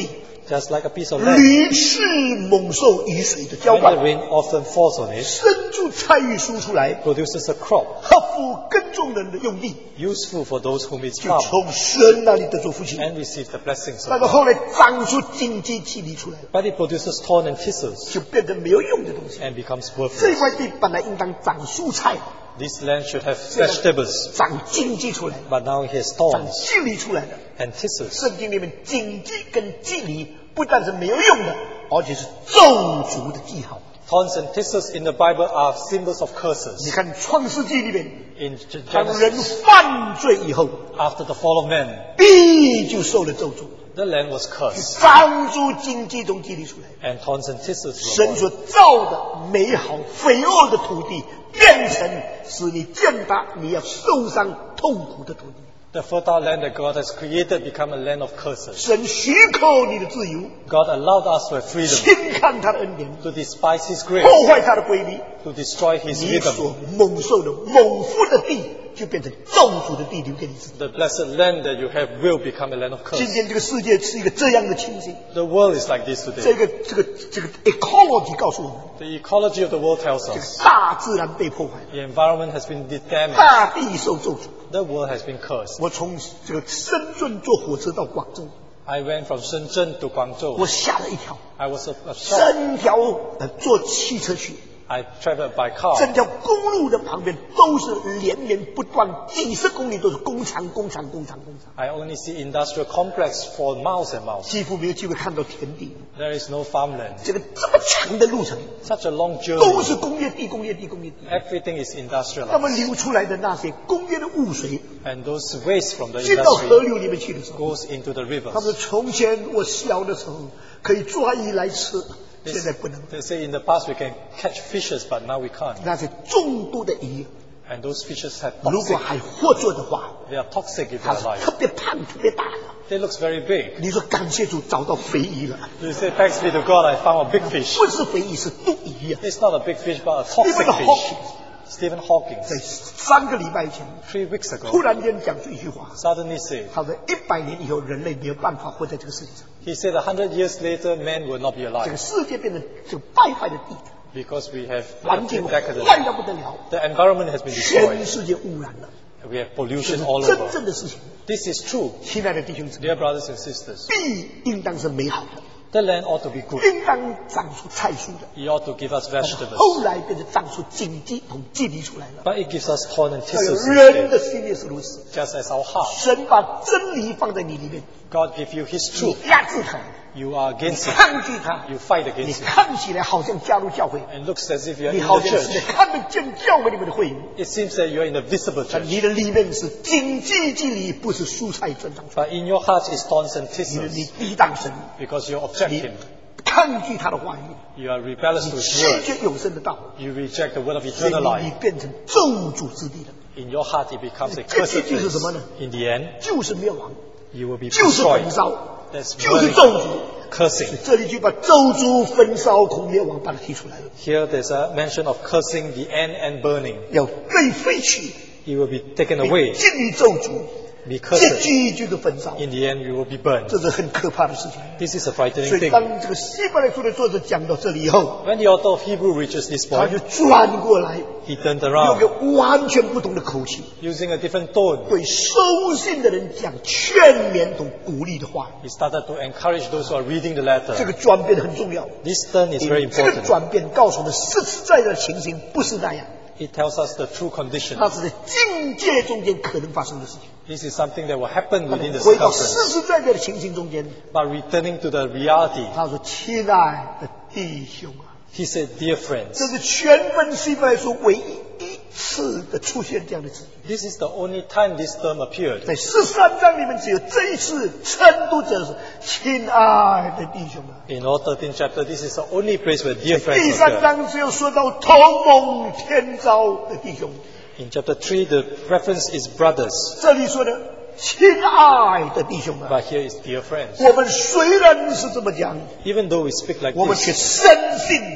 just like a piece of land. 屡次猛受雨水的浇 When 灌 the，rain often falls on it, 生出菜玉蔬出来， produces a crop 合乎耕种人的用地， useful for those who meet 就 farm 从神那里得着福气。 and receive the blessings 那 of 个 God. 后来长出荆棘气离出来了， But it produces thorn and thistles 就变成没有用的东西。 and becomes 这 worthless. 块地本来应当长蔬菜， This land should have vegetables, 长荆棘出来了， but now it has 长 thorns 棘藜出来了。 and thistles. 圣经里面荆棘跟棘藜不但是没有用的，而且是咒诅的记号。 Thorns and thistles in the Bible are symbols of 你 curses. 看创世纪里面， In G- 当人 Genesis, 犯罪以后， after the fall of man, 地就受了咒诅， the land was cursed 长出荆棘从棘藜出来。 and thorns and thistles were 神 born. 所造的美好肥沃的土地，变成使你见它你要受伤痛苦的土地。 The fertile land that God has created become a land of curses. 神许可你的自由， God allowed us to have freedom 轻看他的恩典， to despise His grace, 破坏他的规律， to destroy His 你 rhythm. 所蒙受的蒙福的地就变成咒诅的地，留给你自己。 The blessed land that you have will become a land of 今 curse. 天这个世界是一个这样的情形， The world is like this 这 today. 个这个这个 ecology 告诉我们， The ecology of the world tells 这个 us 大自然被破坏， the environment has been damaged. 大地受咒诅。 The world has been cursed. 我从这个深圳坐火车到广州， I went from Shenzhen to 我 Guangzhou. 吓了一跳， I was a, a shock. 整条呃坐汽车去， I traveled by car. 整条公路的旁边都是连绵不断，几十公里都是工厂、工厂、工厂、工厂， I only see industrial complex for miles and miles. 几乎没有机会看到田地。 There is no farmland. 这个这么长的路程， Such a long 都 journey. 是工业地、工业地、工业地。 Everything is 那么 industrialized. 流出来的那些工业的污水， And those waste from the 进到河 industry 流里面去的时候， goes into the 他们 rivers. 从前我小的时候可以抓鱼来吃，现在不能。 They say in the past we can catch fishes, but now we can't. 那些中毒的鱼， And those fishes have 如果 toxic. 还活着的话， They are toxic if 它 they're 是 alive. 特别胖、特别大的。 They look very big. 你说感谢主找到肥鱼了， You say, thanks be to God, I found a big fish. 不是肥鱼是毒鱼啊！ It's not a big fish, but a toxic Stephen fish. Hawking. Stephen Hawking, 在三个礼拜前， three weeks 突 ago, 然间讲出一句话， suddenly said, 他说一百年以后人类没有办法活在这个世界上， he said a hundred years later, man will not be 这 alive 个世界变成这个败坏的地， because we have 环境 been 坏 decadent. 到不得了， The environment has been 全 destroyed. 世界污染了， We have 这 pollution 是 all 真 over. 正的事情。 This is true, 亲爱的弟兄姊妹， dear brothers and sisters. 地应当是美好的， The land ought to be good. 应当长出菜蔬的。 He ought to give us 但是 vegetables. 后来变成长出荆棘同棘藜出来了。 But it gives us thorn and 还有 thistles 人的 instead. 心也是如此， Just as our heart. 神把真理放在你里面， God give you His 你 truth. 压制它， You are 你 against it. 抗拒它， You fight 你 against it. 看起来好像加入教会， And looks as if you are 你 in 好 the 像是在 church. 看得见教会里面的会员， It seems that you are in the visible 但 church. 你的里面是荆棘棘藜，不是蔬菜增长出来。 But in your heart is thorns and 你的 thistles 你抵挡神， because you object 你 Him. 抗拒他的话语， You are rebellious to 你 His 拒 word. 绝永生的道， You reject the word of 所以 eternal 你你 life. 变成咒诅之地了， In your heart it becomes a 这 cursed 这就是什么呢？ place. In the end, 就是灭亡， you will be 就是焚 destroyed. 烧， That's 就是咒 burning, 诅。 cursing. 这里就把咒诅、焚烧、恐灭亡把它提出来了， Here there's a mention of cursing, the end, and burning. 要被废去， You will be taken 被 away, 尽于咒诅， be 结 cursed. 局就是焚烧， In the end, you will be burned. 这是很可怕的事情。 This is a 所 frightening 以 thing. 当这个希伯来书的作者讲到这里以后， When the author of Hebrew reaches this 他 point, 就转过来， he turned 用 around, 个完全不同的口气， using a different tone. 对收信的人讲劝勉同鼓励的话。 He started to encourage those who are reading the 这 letter. 个转变很重要， This turn is very 这个 important. 转变告诉我们实实在在的情形不是那样， It tells us the true condition. 那是在境界中间可能发生的事情。 This is something that will happen within the 回到 circumference. 实实在在的情形中间， But returning to the reality, 他说：“亲爱的弟兄啊， he said, Dear friends, 这是全本希伯来书唯一一次的出现这样的字句， this is the only time this term appeared. 在十三章里面只有这一次称读者是亲爱的弟兄啊。 In all thirteenth chapter, this is the only place where dear 第 friends 三 appear. 章只有说到同盟天召的弟兄， In chapter three, the reference is brothers. 这里说的亲爱的弟兄啊。 But here is dear friends. 我们虽然是这么讲， Even though we speak like 我们却 this, 深信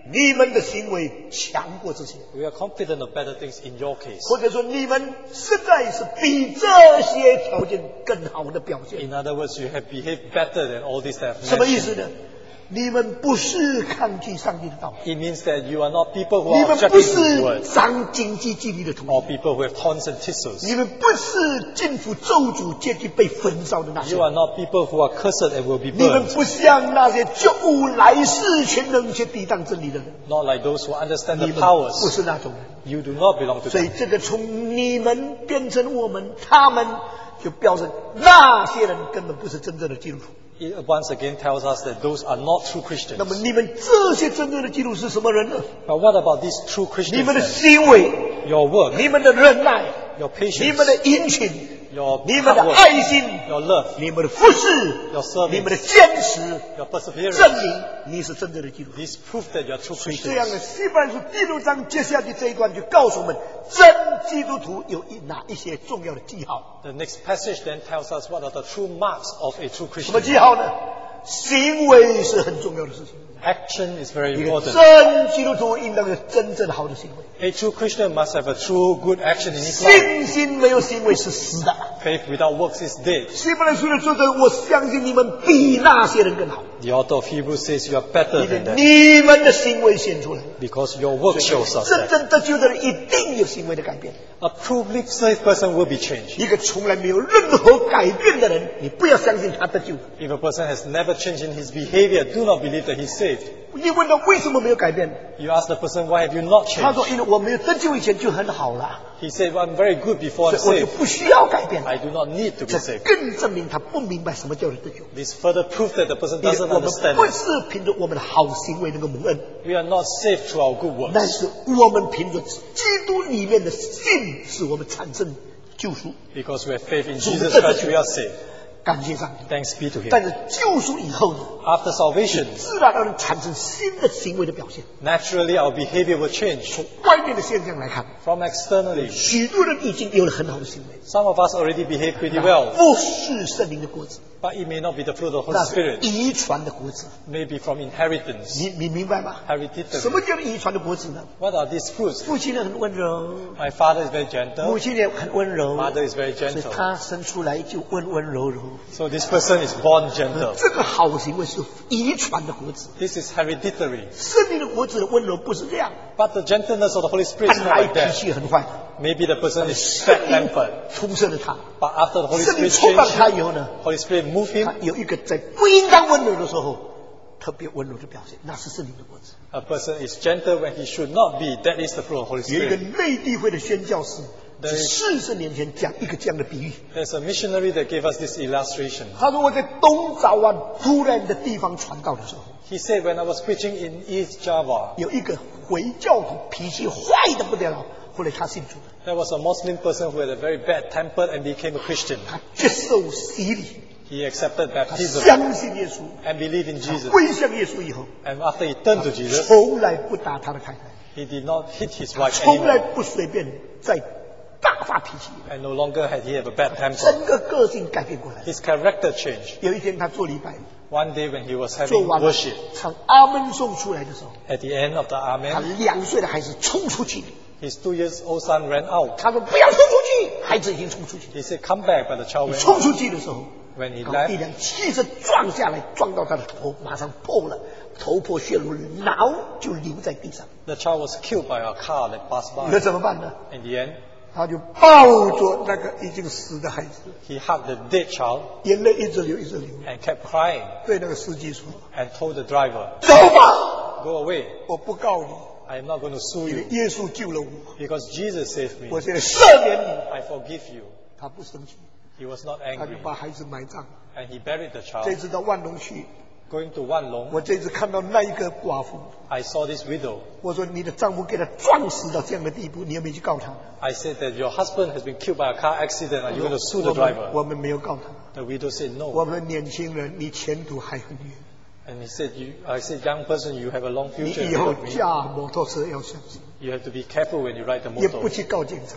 你们的行为强过这些， We are confident of better things in your case. 或者说你们实在是比这些条件更好的表现。 In other words, you have behaved better than all these that I've 什么意思 mentioned. 呢？你们不是抗拒上帝的道， It means that you are not people who 你 are 们不 objecting to his 是 word, 长荆棘棘藜的土 or 地， people who have thorns and thistles. 你们不是尽服咒诅结局被焚烧的那些 You，are not people who are cursed and will be 你们 burned, 不像那些觉悟来世全能且抵挡真理的人， not like those who understand 你 the 们不 powers. 是那种人。 You do not belong to 所以 them. 这个从你们变成我们，他们就标成那些人根本不是真正的基督徒。 It once again tells us that those are not true 那么 Christians. 你们这些真正的基督徒是什么人呢？ But what about these true 你 Christians 们的 then? 行为， Your work, 你们的忍耐， your 你 patience, 们的殷勤， your 你们的 hard work, 爱心， your love, 你们的服侍， your service, 你们的坚持， your perseverance. 证明你是真正的基督徒。 These prove that you are true 所以这样 Christians. 的希伯来书第六章接下去这一段就告诉我们，真基督徒有一哪一些重要的记号？ The next passage then tells us what are the true marks of a true 什么 Christian. 记号呢？行为是很重要的事情。 Action is very 一个 important. 真基督徒应当有真正好的行为。 A true Christian must have a true good action in his life. 信心没有行为是死的。 Faith without works is dead. 希伯来书的作者，我相信你们比那些人更好， The author of Hebrews says you are better 因为 than them 你们的行为显出来。 because your work shows us 真 that. 正得救的人一定有行为的改变。 A truly saved person will be changed. 一个从来没有任何改变的人，你不要相信他得救。 If a person has never changed in his behavior, do not believe that he's saved. 你问他为什么没有改变？ You ask the person, why have you not 他说： changed? 因为我没有得救以前就很好了， He said, well, I'm very good before 所 I'm 以我就 saved. 不需要改变。 I do not need to be 这 saved. 更证明他不明白什么叫做得救。 This further proof that the person 因为 doesn't 我们 understand 不 it. 是凭着我们的好行为能够蒙恩， We are not saved through our good 但 works. 是我们凭着基督里面的信，使我们产生救赎。 Because we have faith in 主 Jesus 这个 Christ, we are saved. 感谢上帝。 Thanks be to 但 Him. 是救赎以后呢， After salvation, 自然而然产生新的行为的表现。 naturally our behavior will change. 从外面的现象来看， From externally, 许多人已经有了很好的行为， some of us already behave pretty well, 不是圣灵的果子， but it may not be the fruit of the 那 Holy 是 Spirit. 遗传的果子。 Maybe from inheritance. 你你明白吗？什 Hereditary. 么叫做遗传的果子呢？ What are these fruits? 父亲呢很温柔， My father is very 母 gentle. 亲也很温柔， Mother is very 所以 gentle. 他生出来就温温柔柔。 So this person is born gentle. 这个好行为是遗传的果子， This is hereditary. 圣灵的果子的温柔不是这样， But the gentleness of the Holy Spirit is 本 not 来 like 脾 that. 气很坏， Maybe the person is 圣 fat 灵 tempered. 充斥了他， But after the Holy 圣灵 Spirit 充满 changed 他 him, 以后呢， Holy Spirit moved 他 him, 有一个在不应当温柔的时候特别温柔的表现，那是圣灵的果子。 a person is gentle when he should not be. That is the fruit of the Holy 有一个 Spirit. 内地会的宣教士， 对四十年前讲一个这样的比喻。 There's a missionary that gave us this illustration. 他说我在东爪哇突然的地方传道的时候， He said, when I was preaching in East Java, 有一个回教徒脾气坏的不得了，后来他信主了， there was a Muslim person who had a very bad temper and became a Christian. 他接受洗礼， He accepted 他 baptism 相信耶稣， and believed in Jesus. 归向耶稣以后， And after he turned to Jesus, 从来不打他的太太， he did not hit his wife 从来 anymore. 不随便再大发脾气， And no longer had he have a bad temper. 整个个性改变过来。 His character changed. 有一天他做礼拜， One day when he was 做 having 完了 worship, 唱阿门颂出来的时候， at the end of the 他 Amen, 两岁的孩子冲出去， his two years old son ran out. 他说不要冲出去，孩子已经冲出去。 He said, come back, but the child went 冲 out. 出去的时候， When he 刚一 left, 辆汽车撞下来，撞到他的头，马上破了，头破血流，脑就流在地上。 the child was killed by a car that passed 那 by. 怎么办呢？ In the end, 他就抱着那个已经死的孩子， he hugged the dead child 眼泪一直流，一直流， and kept crying 对那个司机说 and told the driver, 走吧， go away. 我不告你， I am not going to sue 因为 you 耶稣救了我， because Jesus saved me. 我现在赦免你。 I forgive you. 他不生气， He was not 他就 angry 把孩子埋葬。 and he buried the 这 child. 次到万隆去， Going to Wan Long, 我这次看到那一个寡妇， I saw this widow. 我说你的丈夫给他撞死到这样的地步，你有没有去告他？ I said that your husband has been killed by a car accident. Are you going to sue the 我们 driver? 我们没有告他。 The widow said 我 no. 们年轻人，你前途还很远， And he said, you, I said, young person, you have a long 你 future 以 ahead 后 of me. 驾摩托车要小心， You have to be careful when you ride the 也不 motor. 去告警察，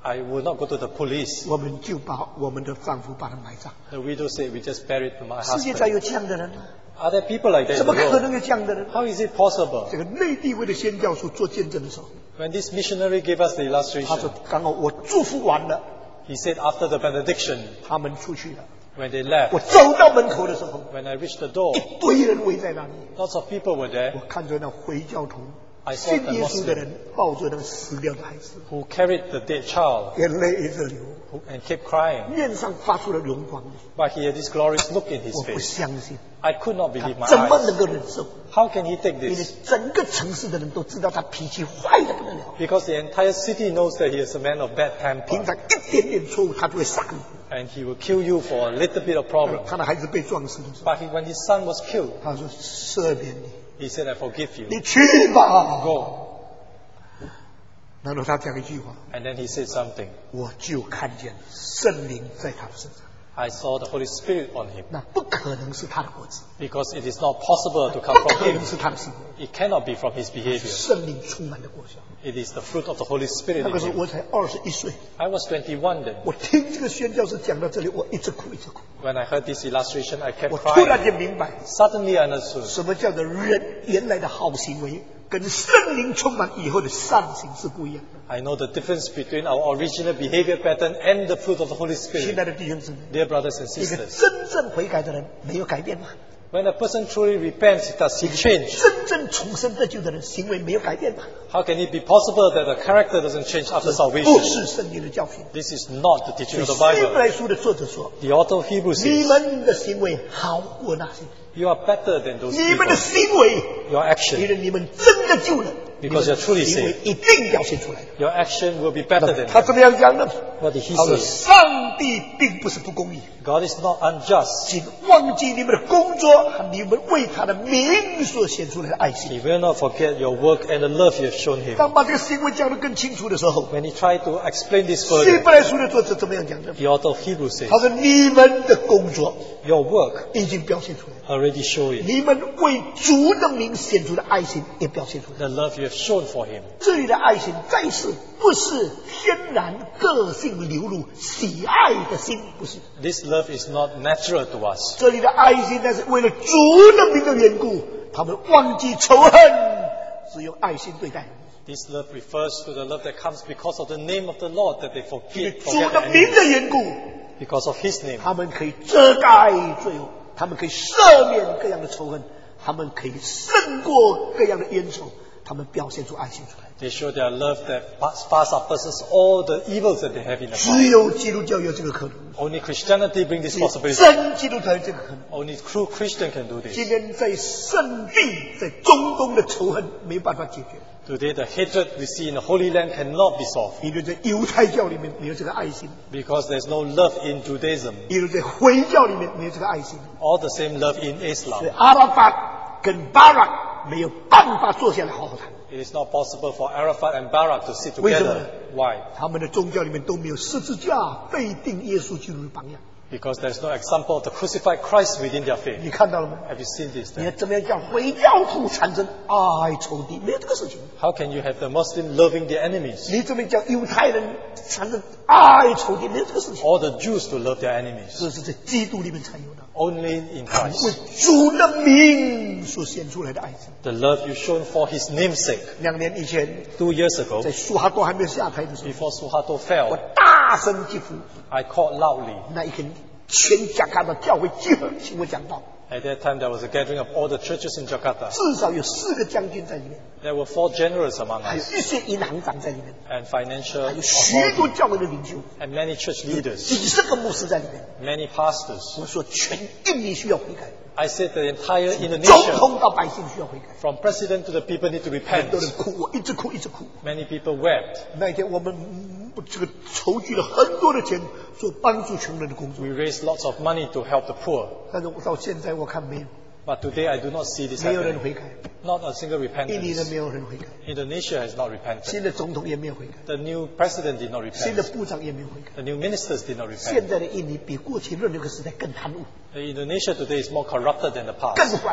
I will not go to the police. 我们就把我们的丈夫把他埋葬。 The widow said, we just buried my 世界上 husband. 有这样的人吗？ Are there people like that 怎 in 么 the 可 world? 能有这样的人？ How is it possible? 这个内地会的宣教书做见证的时候， When this missionary gave us the 他 illustration, 说：“刚好我祝福完了， he said after the benediction, 他们出去了。 when they 我 left, 走到门口的时候， when I reached the door, 一堆人围在那里。 lots of people were there 我看着那回教徒、 I saw 信 the 耶稣的人抱着那个死掉的孩子， who carried the dead child 眼泪一直流， who, and kept crying. 面上发出了荣光。 But he had this glorious look in his 我不 face. 相信， I could not 他 believe my 怎么 eyes. 能够忍受？ How can he take 因为 this? 整个城市的人都知道他脾气坏的不得了， Because the entire city knows that he is a man of bad 平 temper. 常一点点错误他就会杀你。 And he will kill you for a little bit of problem. 他的孩子被撞死的时候， But he, when his son was killed, 他说：“赦免你， he said, I forgive you. 你去吧。” Go. 然后他讲一句话， And then he said something. 我就看见圣灵在他的身上， I saw the Holy Spirit on him. 那不可能是他的果子， Because it is not possible to 不 come from 可 him. 能是他的行为， It cannot be from his behavior. 圣灵充满的果效。 It is the fruit of the Holy Spirit 那 in 个时候 him. 我才二十一岁， I was twenty-one then. 我听这个宣教师讲到这里，我一直哭一直哭。 When I heard this illustration, I kept 我突然 crying. 间明白， Suddenly I understood 什么叫做人原来的好行为，跟圣灵充满以后的善行是不一样的。 I know the difference between our original behavior pattern and the fruit of the Holy 亲 Spirit. 爱的弟兄姊妹， Dear brothers and 一个 sisters, 真正悔改的人没有改变吗？ when a person truly repents, does he change? 真正重生得救的人行为没有改变吗？ How can it be possible that the character doesn't change after 不 salvation? 是圣经的教训。 This is not the teaching of the 希伯 Bible. 来书的作者说 The author of Hebrews：“ 你 says, 们的行为好过那些， you are better than those 你们的 people. 行为， Your 因 action, 为你们真的救了， Because you're truly 行为 saved. 一定表现出来的。 your action will be better than 他 them. 怎么样讲呢？ What did he 他说： say? 上帝并不是不公义， God is not unjust. 请忘记你们的工作和你们为他的名所显出来的爱心。 He will not forget your work and the love you have shown him. 当把这个行为讲得更清楚的时候， When he tried to explain this 希 further, 伯来书的作者怎么样讲的？ the author of Hebrews says, 他说：你们的工作 your work 已经表现出来了。 already show it. 你们为主的名显出的爱心也表现出来。 The love you have shown for him. 这里的爱心再是不是天然个性流露喜爱的心，不是。 This love is not natural to us. 这里的爱心，那是为了主的名的缘故，他们忘记仇恨，只用爱心对待。 This love refers to the love that comes because of the name of the Lord, that they 因为 forget, 主 forget 的 the 名 enemy. 的缘故， Because of his name, 他们可以遮盖罪恶，他们可以赦免各样的仇恨，他们可以胜过各样的冤仇，他们表现出爱心出来。 they show their love that far far surpasses all the evils that they have in the 只 past. 有基督教有这个可能， Only Christianity brings this 只有 possibility. 真基督才有这个可能。 Only true Christian can do 今 this. 天在圣地，在中东的仇恨没有办法解决， Today, the hatred we see in the Holy Land cannot be solved 因为在犹太教里面没有这个爱心， because there's no love in Judaism, 因为在回教里面没有这个爱心， or the same love in 所以 Islam. 阿拉法跟巴拉没有办法坐下来好好谈。 It is not possible for Arafat and Barak to sit 为什么？ together. Why? 他们的宗教里面都没有十字架被定耶稣基督的榜样， Because there's no example of the crucified Christ within their faith. 你看到了吗？ Have you seen this 你 then? 要怎么样叫回教徒产生爱仇敌？没有这个事情。 How can you have the Muslim loving their enemies? 你怎么叫犹太人产生爱仇敌？没有这个事情。 Or the Jews to love their enemies? 这是在基督里面才有的， Only in 为 Christ. 主的名所显出来的爱心。 The love you've shown for his namesake. 两年以前， Two years ago, 在苏哈多还没有下台的时候， before Suharto 我 fell, 大声疾呼。 I called loudly. 那一天，全加拿大教会集合请我讲道， At that time, there was a gathering of all the churches in Jakarta. 至少有四个将军在里面， There were four generals among 还有 us, 一些银行长在里面， and financial 还有许多 authority, 教会的领袖， and many church 几 leaders, 十个牧师在里面。 many pastors. 我说，全印尼需要悔改， I said the entire 总 Indonesia, 统到百姓需要悔改。 from president to the people, need to 很多人 repent. 哭，我一直哭，一直哭。 Many people wept. 那一天，我们嗯这个筹聚了很多的钱，做帮助穷人的工作。 We raised lots of money to help the poor. 但是我到现在我看没有， But today, I do not see this 没有人 happening. 悔改， Not a single 印尼人 repentance. 没有人悔改， Indonesia has not repented. 新的总统也没有悔改， The new president did not 新的 repent. 部长也没有悔改。 The new ministers did not 现 repent. 在的印尼比过去任何一个时代更贪污、 The Indonesia today is more corrupted than the 更 past 坏。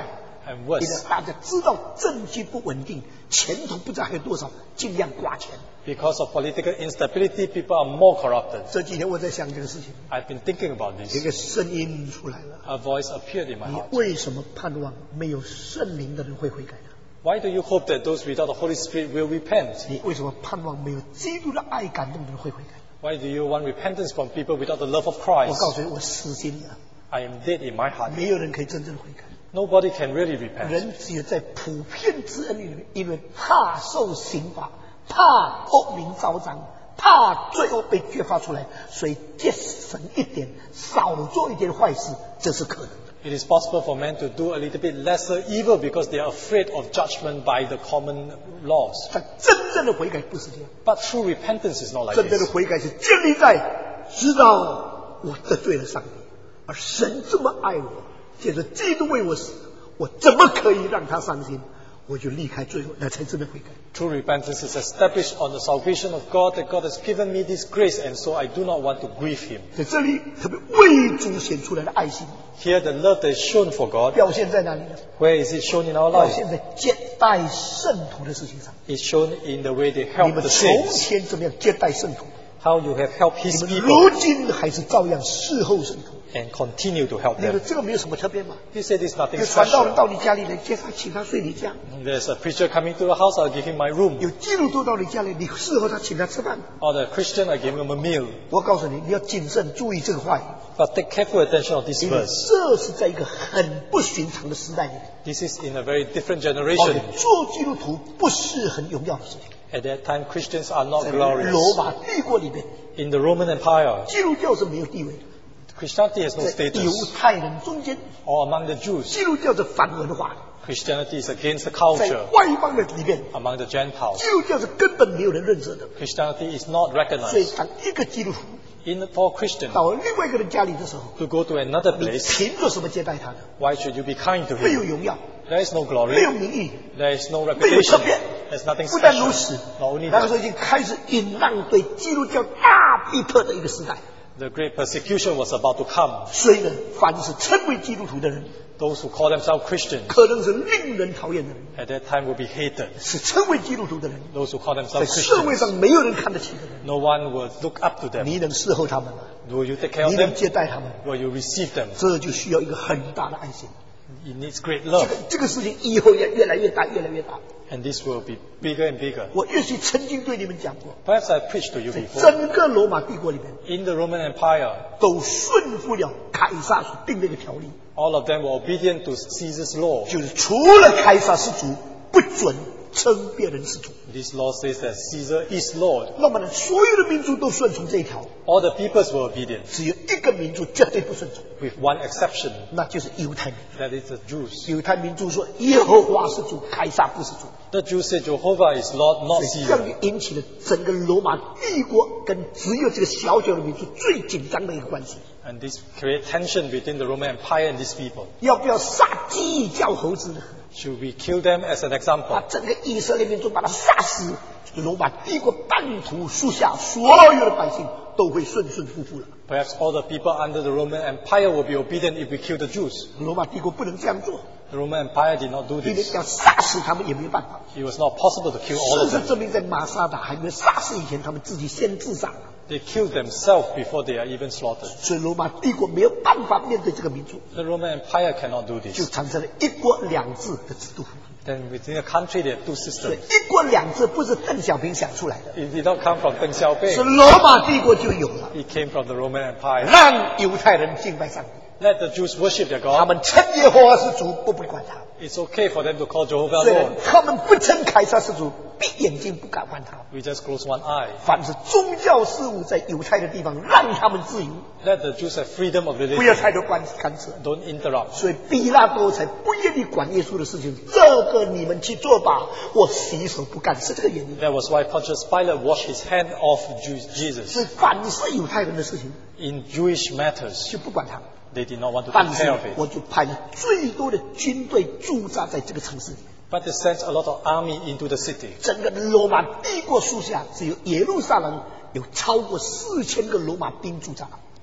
And 因为 worse, 大家知道政局不稳定，前途不知道还有多少，尽量刮钱。 because of political instability, people are more corrupted. 这几天我在想这个事情， I've been thinking about 一 this. 个声音出来了： A voice appeared in my 你 heart. 为什么盼望没有圣灵的人会悔改呢？ Why do you hope that those without the Holy Spirit will repent? 你为什么盼望没有基督的爱感动的人会悔改？ Why do you want repentance from people without the love of 我 Christ? 告诉你，我死心了， I am dead in my heart. 没有人可以真正悔改。 Nobody can really repent. 人只有在普遍之恩里面，因为怕受刑罚，怕恶名昭彰，怕罪恶被揭发出来，所以节省一点，少做一点坏事，这是可能的。 It is possible for men to do a little bit lesser evil because they are afraid of judgment by the common laws. 但真正的悔改不是这样， But true repentance is not like 真正的 this. 悔改是建立在知道我得罪了上帝，而神这么爱我，借着基督为我死，我怎么可以让他伤心？我就离开罪恶，那才真的悔改。 True repentance is established on the salvation of God, that God has given me this grace, and so I do not want to grieve Him. 在这里特别为主显出来的爱心， Here, the love that is shown for God, 表现在哪里呢？ where is it shown in our 表 life? 现在接待圣徒的事情上。 It's shown in the way they 你 help 们 the 从 saints, 前怎么样接待圣徒？ how you have helped 你 His 们 people 如今还是照样侍候圣徒。 and continue to help 你说 them. 这个没有什么特别吗？ You say there's nothing 有传道人 special. 到你家里来接他，请他睡你家； There's a preacher coming to the house, I'll give him my room. 有基督徒到你家里，你伺候他，请他吃饭。 Or the Christian, I give him a meal. 我告诉你，你要谨慎注意这个话语， But take careful attention of this 因为 verse. 这是在一个很不寻常的时代里面， This is in a very different 而 generation. 且做基督徒不是很荣耀的事情。 At that time, Christians are not 在 glorious. 罗马帝国里面， In the Roman Empire, 基督教是没有地位的， Christianity has no 在犹 status. 太人中间， Or among the Jews, 基督教是反文化的， Christianity is against the 在 culture. 外邦的里面， Among the Gentiles, 基督教是根本没有人认识的。 Christianity is not 所以 recognized. 当一个基督徒 In for a Christian 到另外一个人家里的时候， to go to another 你 place, 凭着什么接待他呢？ why should you be kind to 没有 him? 荣耀， There is no 没 glory. 有名誉， There is no 没有特 reputation. 别。 There's nothing 不但如 special. 此， Not only 那个时 that, 候已经开始引浪对基督教大逼迫的一个时代。 the great persecution was about to come. 所以呢，凡是称为基督徒的人， Those who call themselves Christians 可能是令人讨厌的人； at that time will be hated. 是称为基督徒的人， Those who call 在 themselves 社会 Christians, 上没有人看得起的人。 no one will look up to them. 你能伺候他们吗？ Will you take care of 你能 them? 接待他们？ Will you receive them? 这就需要一个很大的爱心。 It needs great 这 love. 个这个事情以后要越来越大，越来越大。 And this will be bigger and bigger. 我也许曾经对你们讲过， Perhaps I preached to you 在 before. 整个罗马帝国里面， In the Roman Empire, 都顺服了凯撒所定的一个条例， all of them were obedient to Caesar's law. 就是除了凯撒是主，不准称别人是主。 This law says that Caesar is Lord. 那么呢，所有的民族都顺从这一条， All the peoples were obedient, 只有一个民族绝对不顺从， with one exception, 那就是犹太民。 that is the Jews. 犹太民族说耶和华是主，凯撒不是主， The Jews say Jehovah is Lord, not 所以这样 Caesar. 就引起了整个罗马帝国跟只有这个小小的民族最紧张的一个关系。 And this creates tension between the Roman Empire and these people. 要不要杀鸡叫猴子呢？ Should we kill them as an 把 example? 整个以色列民族把他杀死，罗马帝国半途属下所有的百姓都会顺顺服服了。 Perhaps all the people under the Roman Empire will be obedient if we kill the Jews. 罗马帝国不能这样做， The Roman Empire did not do 因为 this. 要杀死他们也没有办法。 It was not possible to kill all 事 of 实 them. 证明，在马萨达还没有杀死以前，他们自己先自杀了。 They killed themselves before they are even slaughtered. 所以罗马帝国没有办法面对这个民族， The Roman Empire cannot do 就 this. 产生了一国两制的制度。 Then within a country they have two 所以 systems. 一国两制不是邓小平想出来的， It did not come from Deng 是 Xiaoping. 罗马帝国就有了， It came from the Roman Empire. 让犹太人敬拜上帝。 Let the Jews worship their 他 God. 们称耶和华是主，不不管他； It's okay for them to call Jehovah 虽然 Lord. 他们不称凯撒是主，闭眼睛不敢管他。 We just close one eye. 凡是宗教事务在犹太的地方，让他们自由， Let the Jews have freedom of 不要 religion. 太多干干涉。 Don't interrupt. 所以彼拉多才不愿意管耶稣的事情，这个你们去做吧，我洗手不干，是这个原因。 That was why Pontius Pilate washed his hand off Ju- 所 Jesus. 以凡是犹太人的事情， In Jewish matters, 就不管他。 they did not want to 但 take 是 care of it. 我就派了最多的军队驻扎在这个城市里。 But they sent a lot of army into the city. 整个罗马帝国属下只有耶路撒冷有超过四千个罗马兵驻扎。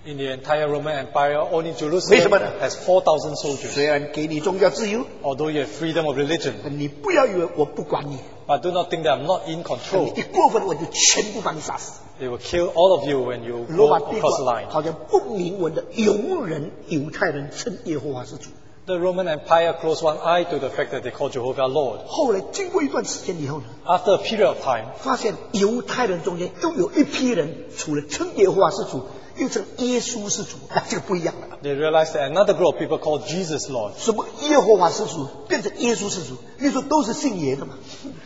In the entire Roman Empire, only 为 Jerusalem 什么呢？ has four thousand soldiers. 虽然给你宗教自由， Although you have freedom of religion, 你不要以为我不管你， but do not think that I'm not in 你 control. 一过分我就全部把你杀死。 They will kill all of you when you 罗 go 马帝 across the 国 line. 好像不明文的容忍犹太人称耶和华是主。 The Roman Empire closed one eye to the fact that they called Jehovah Lord. 后来经过一段时间以后呢， After a period of time, 发现犹太人中间又有一批人，除了称耶和华是主，又称耶稣是主，那这个不一样了。 they realized that another group of people called Jesus Lord. 什么耶和华是主变成耶稣是主？你说都是姓耶的嘛？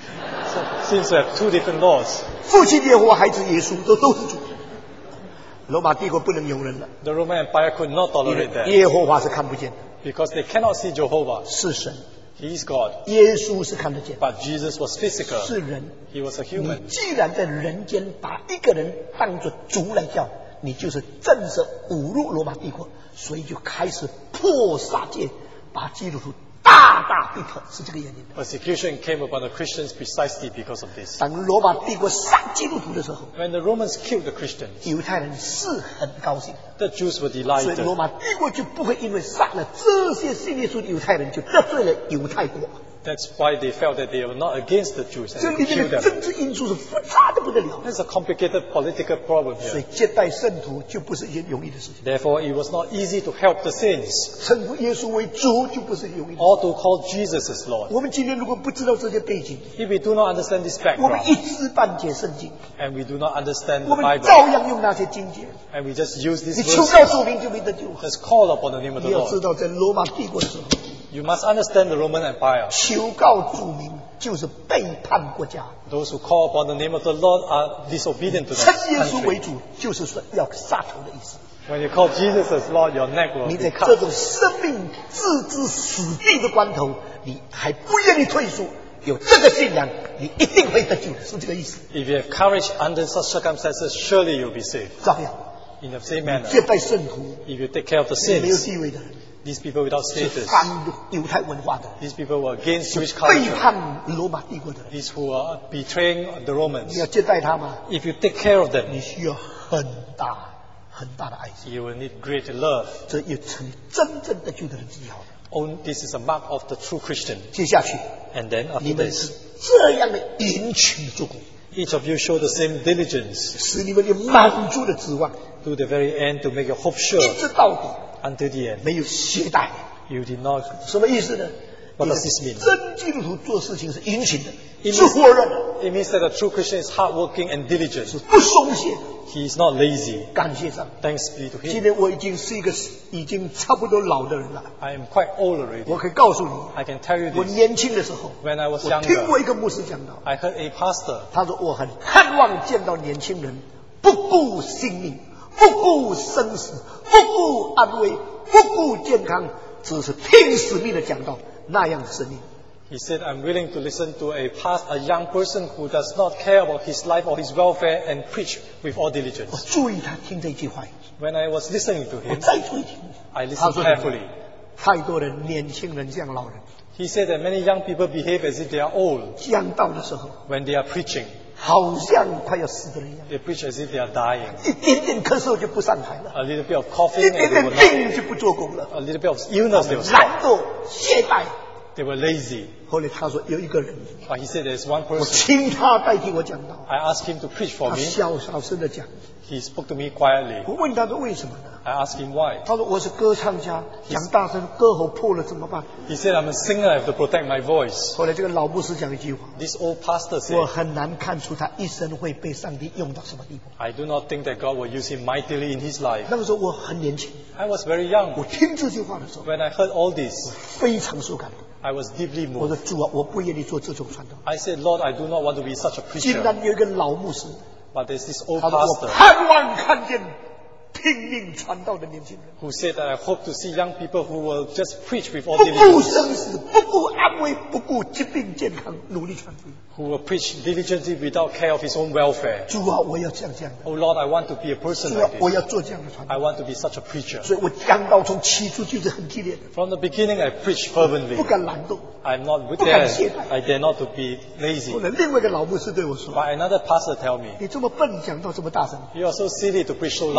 So, seems to have two different laws. 父亲耶和华，孩子耶稣，都都是主。罗马帝国不能容忍了， The Roman Empire could not 因 tolerate 为 that 耶和华是看不见的， because they cannot see Jehovah. 是神； He is God. 耶稣是看得见， But Jesus was physical. 是人。 He was a 你 human. 既然在人间把一个人当作主来叫，你就是正式侮辱罗马帝国，所以就开始破杀戒，把基督徒大大逼迫，是这个原因。 Persecution came upon the Christians precisely because of this. 当罗马帝国杀基督徒的时候， When the Romans killed the Christians, 犹太人是很高兴的， the Jews were 所以 delighted. 罗马帝国就不会因为杀了这些信耶稣的犹太人，就得罪了犹太国。 That's why they felt that they were not against the Jews 这 and 里 they 面 could 的 kill them. 政治因素是复杂的不得了， There's a complicated political problem 所以 here. 接待圣徒就不是一件容易的事情， Therefore, it was not easy to help the saints 称呼耶稣为主就不是容易的。 or to call Jesus as Lord. 我们今天如果不知道这些背景， If we do not understand this 我们 background 一知半解圣经， and we do not understand 我 the 们 Bible 照样用那些经节， and we just use 你 this 求 verse, 告主名就没得救。 just call upon the name of 你 the 要知 Lord. 道，在罗马帝国的时候， You must understand the Roman Empire. 求告主名就是背叛国家， Those who call upon the name of the Lord are disobedient to 称 the 耶稣为 country. 主，就是说要杀头的意思。 When you call Jesus as Lord, your neck will 你 be 在 cut. 这种生命置之死地的关头，你还不愿意退缩，有这个信仰，你一定会得救的，是这个意思。 If you have courage under such circumstances, surely you'll be saved. 照样 In the same manner, 接待圣徒， if you take care of the 没有 saints, 地位的人， these people without 是 status, 反犹太文化的人， these people were against Jewish 背 culture, 叛罗马帝国的人， these who are betraying the 你 Romans. 要接待他吗？ If you take care of them, 你需要很大很大的爱心， you will need great love. 这也成为真正得救的人记号的。 Oh, this is a mark of the true Christian. 接下去， And then 你 after 们是 this, 这样的殷勤做工， each of you show the same diligence 使你们有满足的指望， to the very end to make your hope 一 sure 直到底， until the end. 没有懈怠。 You did not. 什么意思呢？ What does this mean? 真基督徒做事情是殷勤的， It 是火热的， It means that a true Christian is hardworking and diligent. 是不松懈的。 He is not lazy. 感谢上帝， Thanks be to 今 him. 天我已经是一个已经差不多老的人了。 I am quite old already. 我可以告诉你， I can tell you 我 this. 年轻的时候， When I was 我听过 younger, 一个牧师讲到， I heard a pastor. 他说我很盼望见到年轻人不顾性命、不顾生死、不顾安危、不顾健康，只是拼死命的讲道那样的生命。 He said, I'm willing to listen to a past, a young person who does not care about his life or his welfare and preach with all 我 diligence. 注意他听这句话， When I was listening to 我 him, 再注意听。 I 他 listened 说 carefully. 太多人年轻人像老人， He said that many young people behave as if they are old 讲道的时候 when they are preaching. 好像快要死的人一样， They preach as if they are dying. 一点点咳嗽就不上台了， A little bit of 一 coughing 点 and they 点 will not. 病就不做工了， A little bit of illness they will stop. 懒惰懈怠。 They were lazy. 后来他说有一个人， But he said there's one 我 person. 请他代替我讲道， I asked him to preach for 他 me. 小小声的讲。 He spoke to me quietly. 我问他说为什么呢？ I asked him why. 他说我是歌唱家，讲大声歌喉破了怎么办？ He said, I'm a singer, I have to protect my voice. 后来这个老牧师讲一句话， This old pastor 我 said, 很难看出他一生会被上帝用到什么地步。 I do not think that God will use him mightily in his life. 那个时候我很年轻， I was very young. 我听这句话的时候 When I heard all this, 非常受感动。 I was deeply 我说 moved. 主啊，我不愿意做这种传道。 I said, Lord, I do not want to be such a 竟 preacher. 然有一个老牧师， But there's this old 他说我 pastor 盼望看见拼命传道的年轻人， who said that I hope to see young people who will just preach with all 不顾 diligence, 生死，不顾安危，不顾疾病健康，努力传福音。 who will preach diligently without care of his own welfare. 主啊，我要像这样的， Oh Lord, I want to be a person 主啊 like， 我 this. 要做这样的传 I 道。 want to be such a preacher. 所以我讲道从起初就是很激烈的， From the beginning, I preach fervently. 不敢懒惰。 I'm not with 不敢 there. 懈怠。 I dare not to be lazy. 后来另外一个老牧师对我说 But another pastor tell me, 你这么笨，讲道这么大声， you are so silly to preach so 你慢慢 loudly.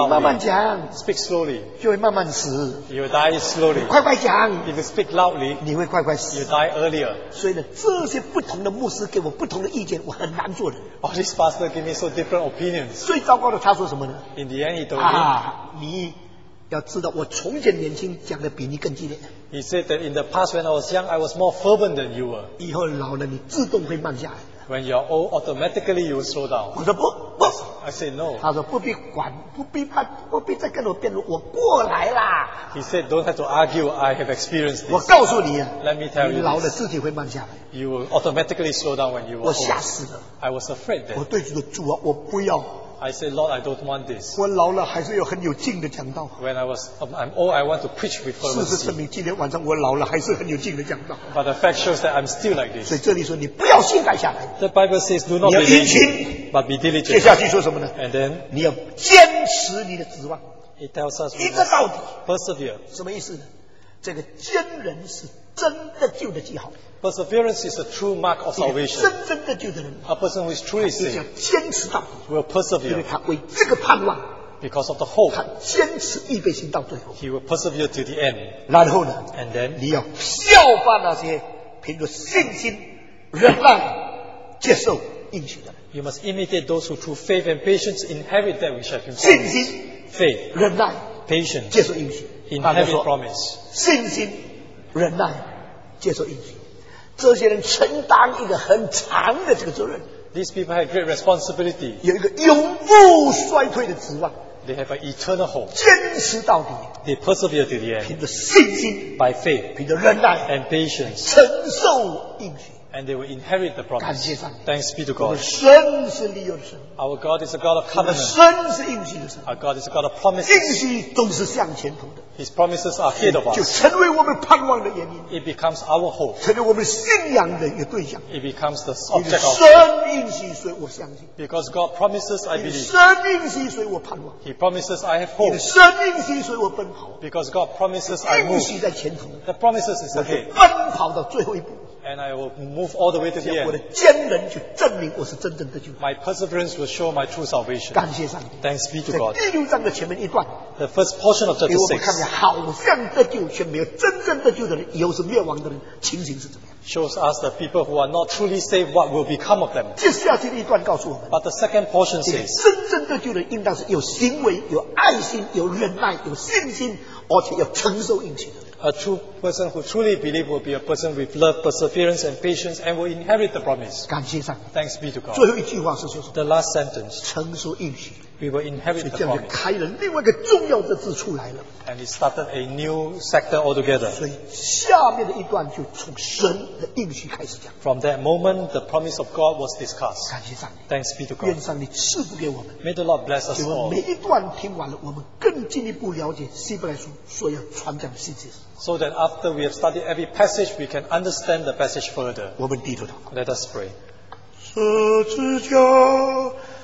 讲， speak slowly, 就会慢慢死； you will die slowly. 快快讲， If you speak loudly, 你会快快 you 死。 die earlier. 所以呢，这些不同的牧师给我不同的意见，我很难做人。 All these pastors give me so different opinions. 最糟糕的，他说什么呢？ In the end, he told me, 啊，你要知道，我从前年轻讲的比你更激烈， he said that in the past when I was young, I was more fervent than you were. 以后老了你自动会慢下来的。 When you're old, automatically you will slow down. 我说不不， I said no. 他说不必管，不必办，不必再跟我辩论，我过来啦。 He said, don't have to argue, I have experienced 我 this. 告诉你啊， Let me tell 你 you 老了 this. 自己会慢下来。 You will automatically slow down when you were 我 old. 吓死了， I was afraid 我 then. 对主的主啊，我不要， I said, Lord, I don't want this. 我老了还是要很有劲的讲道。 When I was, um, I'm old, I want to preach with 事实证 fervency. 明，今天晚上我老了还是很有劲的讲道。 But the fact shows that I'm still like 所 this. 以这里说你不要心改下来， The Bible says, do not 你要 be 殷 lazy, 勤。 but be 接 diligent. 下去说什么呢？ And then 你要坚持你的指望， it tells us 一 we 直到底。 must persevere. 什么意思呢？这个坚忍是真的救的记号， Perseverance is a true mark of 真 salvation. 正的救的人， A person who is truly 就是要 saved 坚持到底， will 因为 persevere 他为这个盼望， because of the hope. 他坚持预备心到最后。 He will persevere to the end. 然后呢， And then 你要效法那些凭着信心、忍耐接受应许的人。 you must imitate those who through faith and patience inherit that which has been 信 promised. 心、 Faith, 忍耐 patience, 接受应许。大家 inherit 说， promise. 信心、忍耐接受应许，这些人承担一个很长的这个责任， These people have great responsibility. 有一个永不衰退的指望， They have an eternal hope. 坚持到底， They persevere to the end 凭着信心， by faith 凭着忍耐， and patience. 承受应许。 And they will inherit the 感 promise. 谢上帝， Thanks be to 我们 God. 神是利有的神， Our God is a God of 我们 covenant. 神是应许的神， Our God is a God of 应 promises. 许总是向前头的， His promises are ahead of 就 us. 成为我们盼望的原因， It becomes our hope. 成为我们信仰的一个对象。 It becomes the 因为 object of. 神应许，所以我相信； Because God promises, I 因为 believe. 神应许，所以我盼望； He promises, I have 因为 hope. 神应许，所以我奔跑。 Because God promises, I 应 move. 许在前头， The promises is 我就 ahead. 奔跑到最后一步。 And I will move all the way to the 我的 end. 坚韧去证明我是真正的救。 My perseverance will show my true salvation. 感谢上帝。 Thanks be to 在 God. 第六章的前面一段， The first portion of 给 chapter 我们看见 six 好像得救却没有真正得救的人，以后是灭亡的人，情形是怎么样？ shows us the people who are not truly saved, what will become of them. 接下去的一段告诉我们， But the second portion 这个 says, 真正得救的人应当是有行为、有爱心、有忍耐、有信心，而且要承受应许的人。 a true person who truly believes will be a person with love, perseverance, and patience, and will inherit the promise. 感谢上帝。 Thanks be to God. 最后一句话是说什么？ The last sentence, 承受应许， we will inherit 所以 the 这样就 promise. 开了另外一个重要的字出来了。 And it started a new sector altogether. 所以下面的一段就从神的应许开始讲。 From that moment, the promise of God was discussed. 感谢上帝， Thanks be to God. 愿上帝赐福给我们。 May the Lord bless us 所以我 all, 们每一段听完了，我们更进一步了解希伯来书所要传讲的细节。 so that after we have studied every passage, we can understand the passage further. 我们低头祷告。 Let us pray. 十字架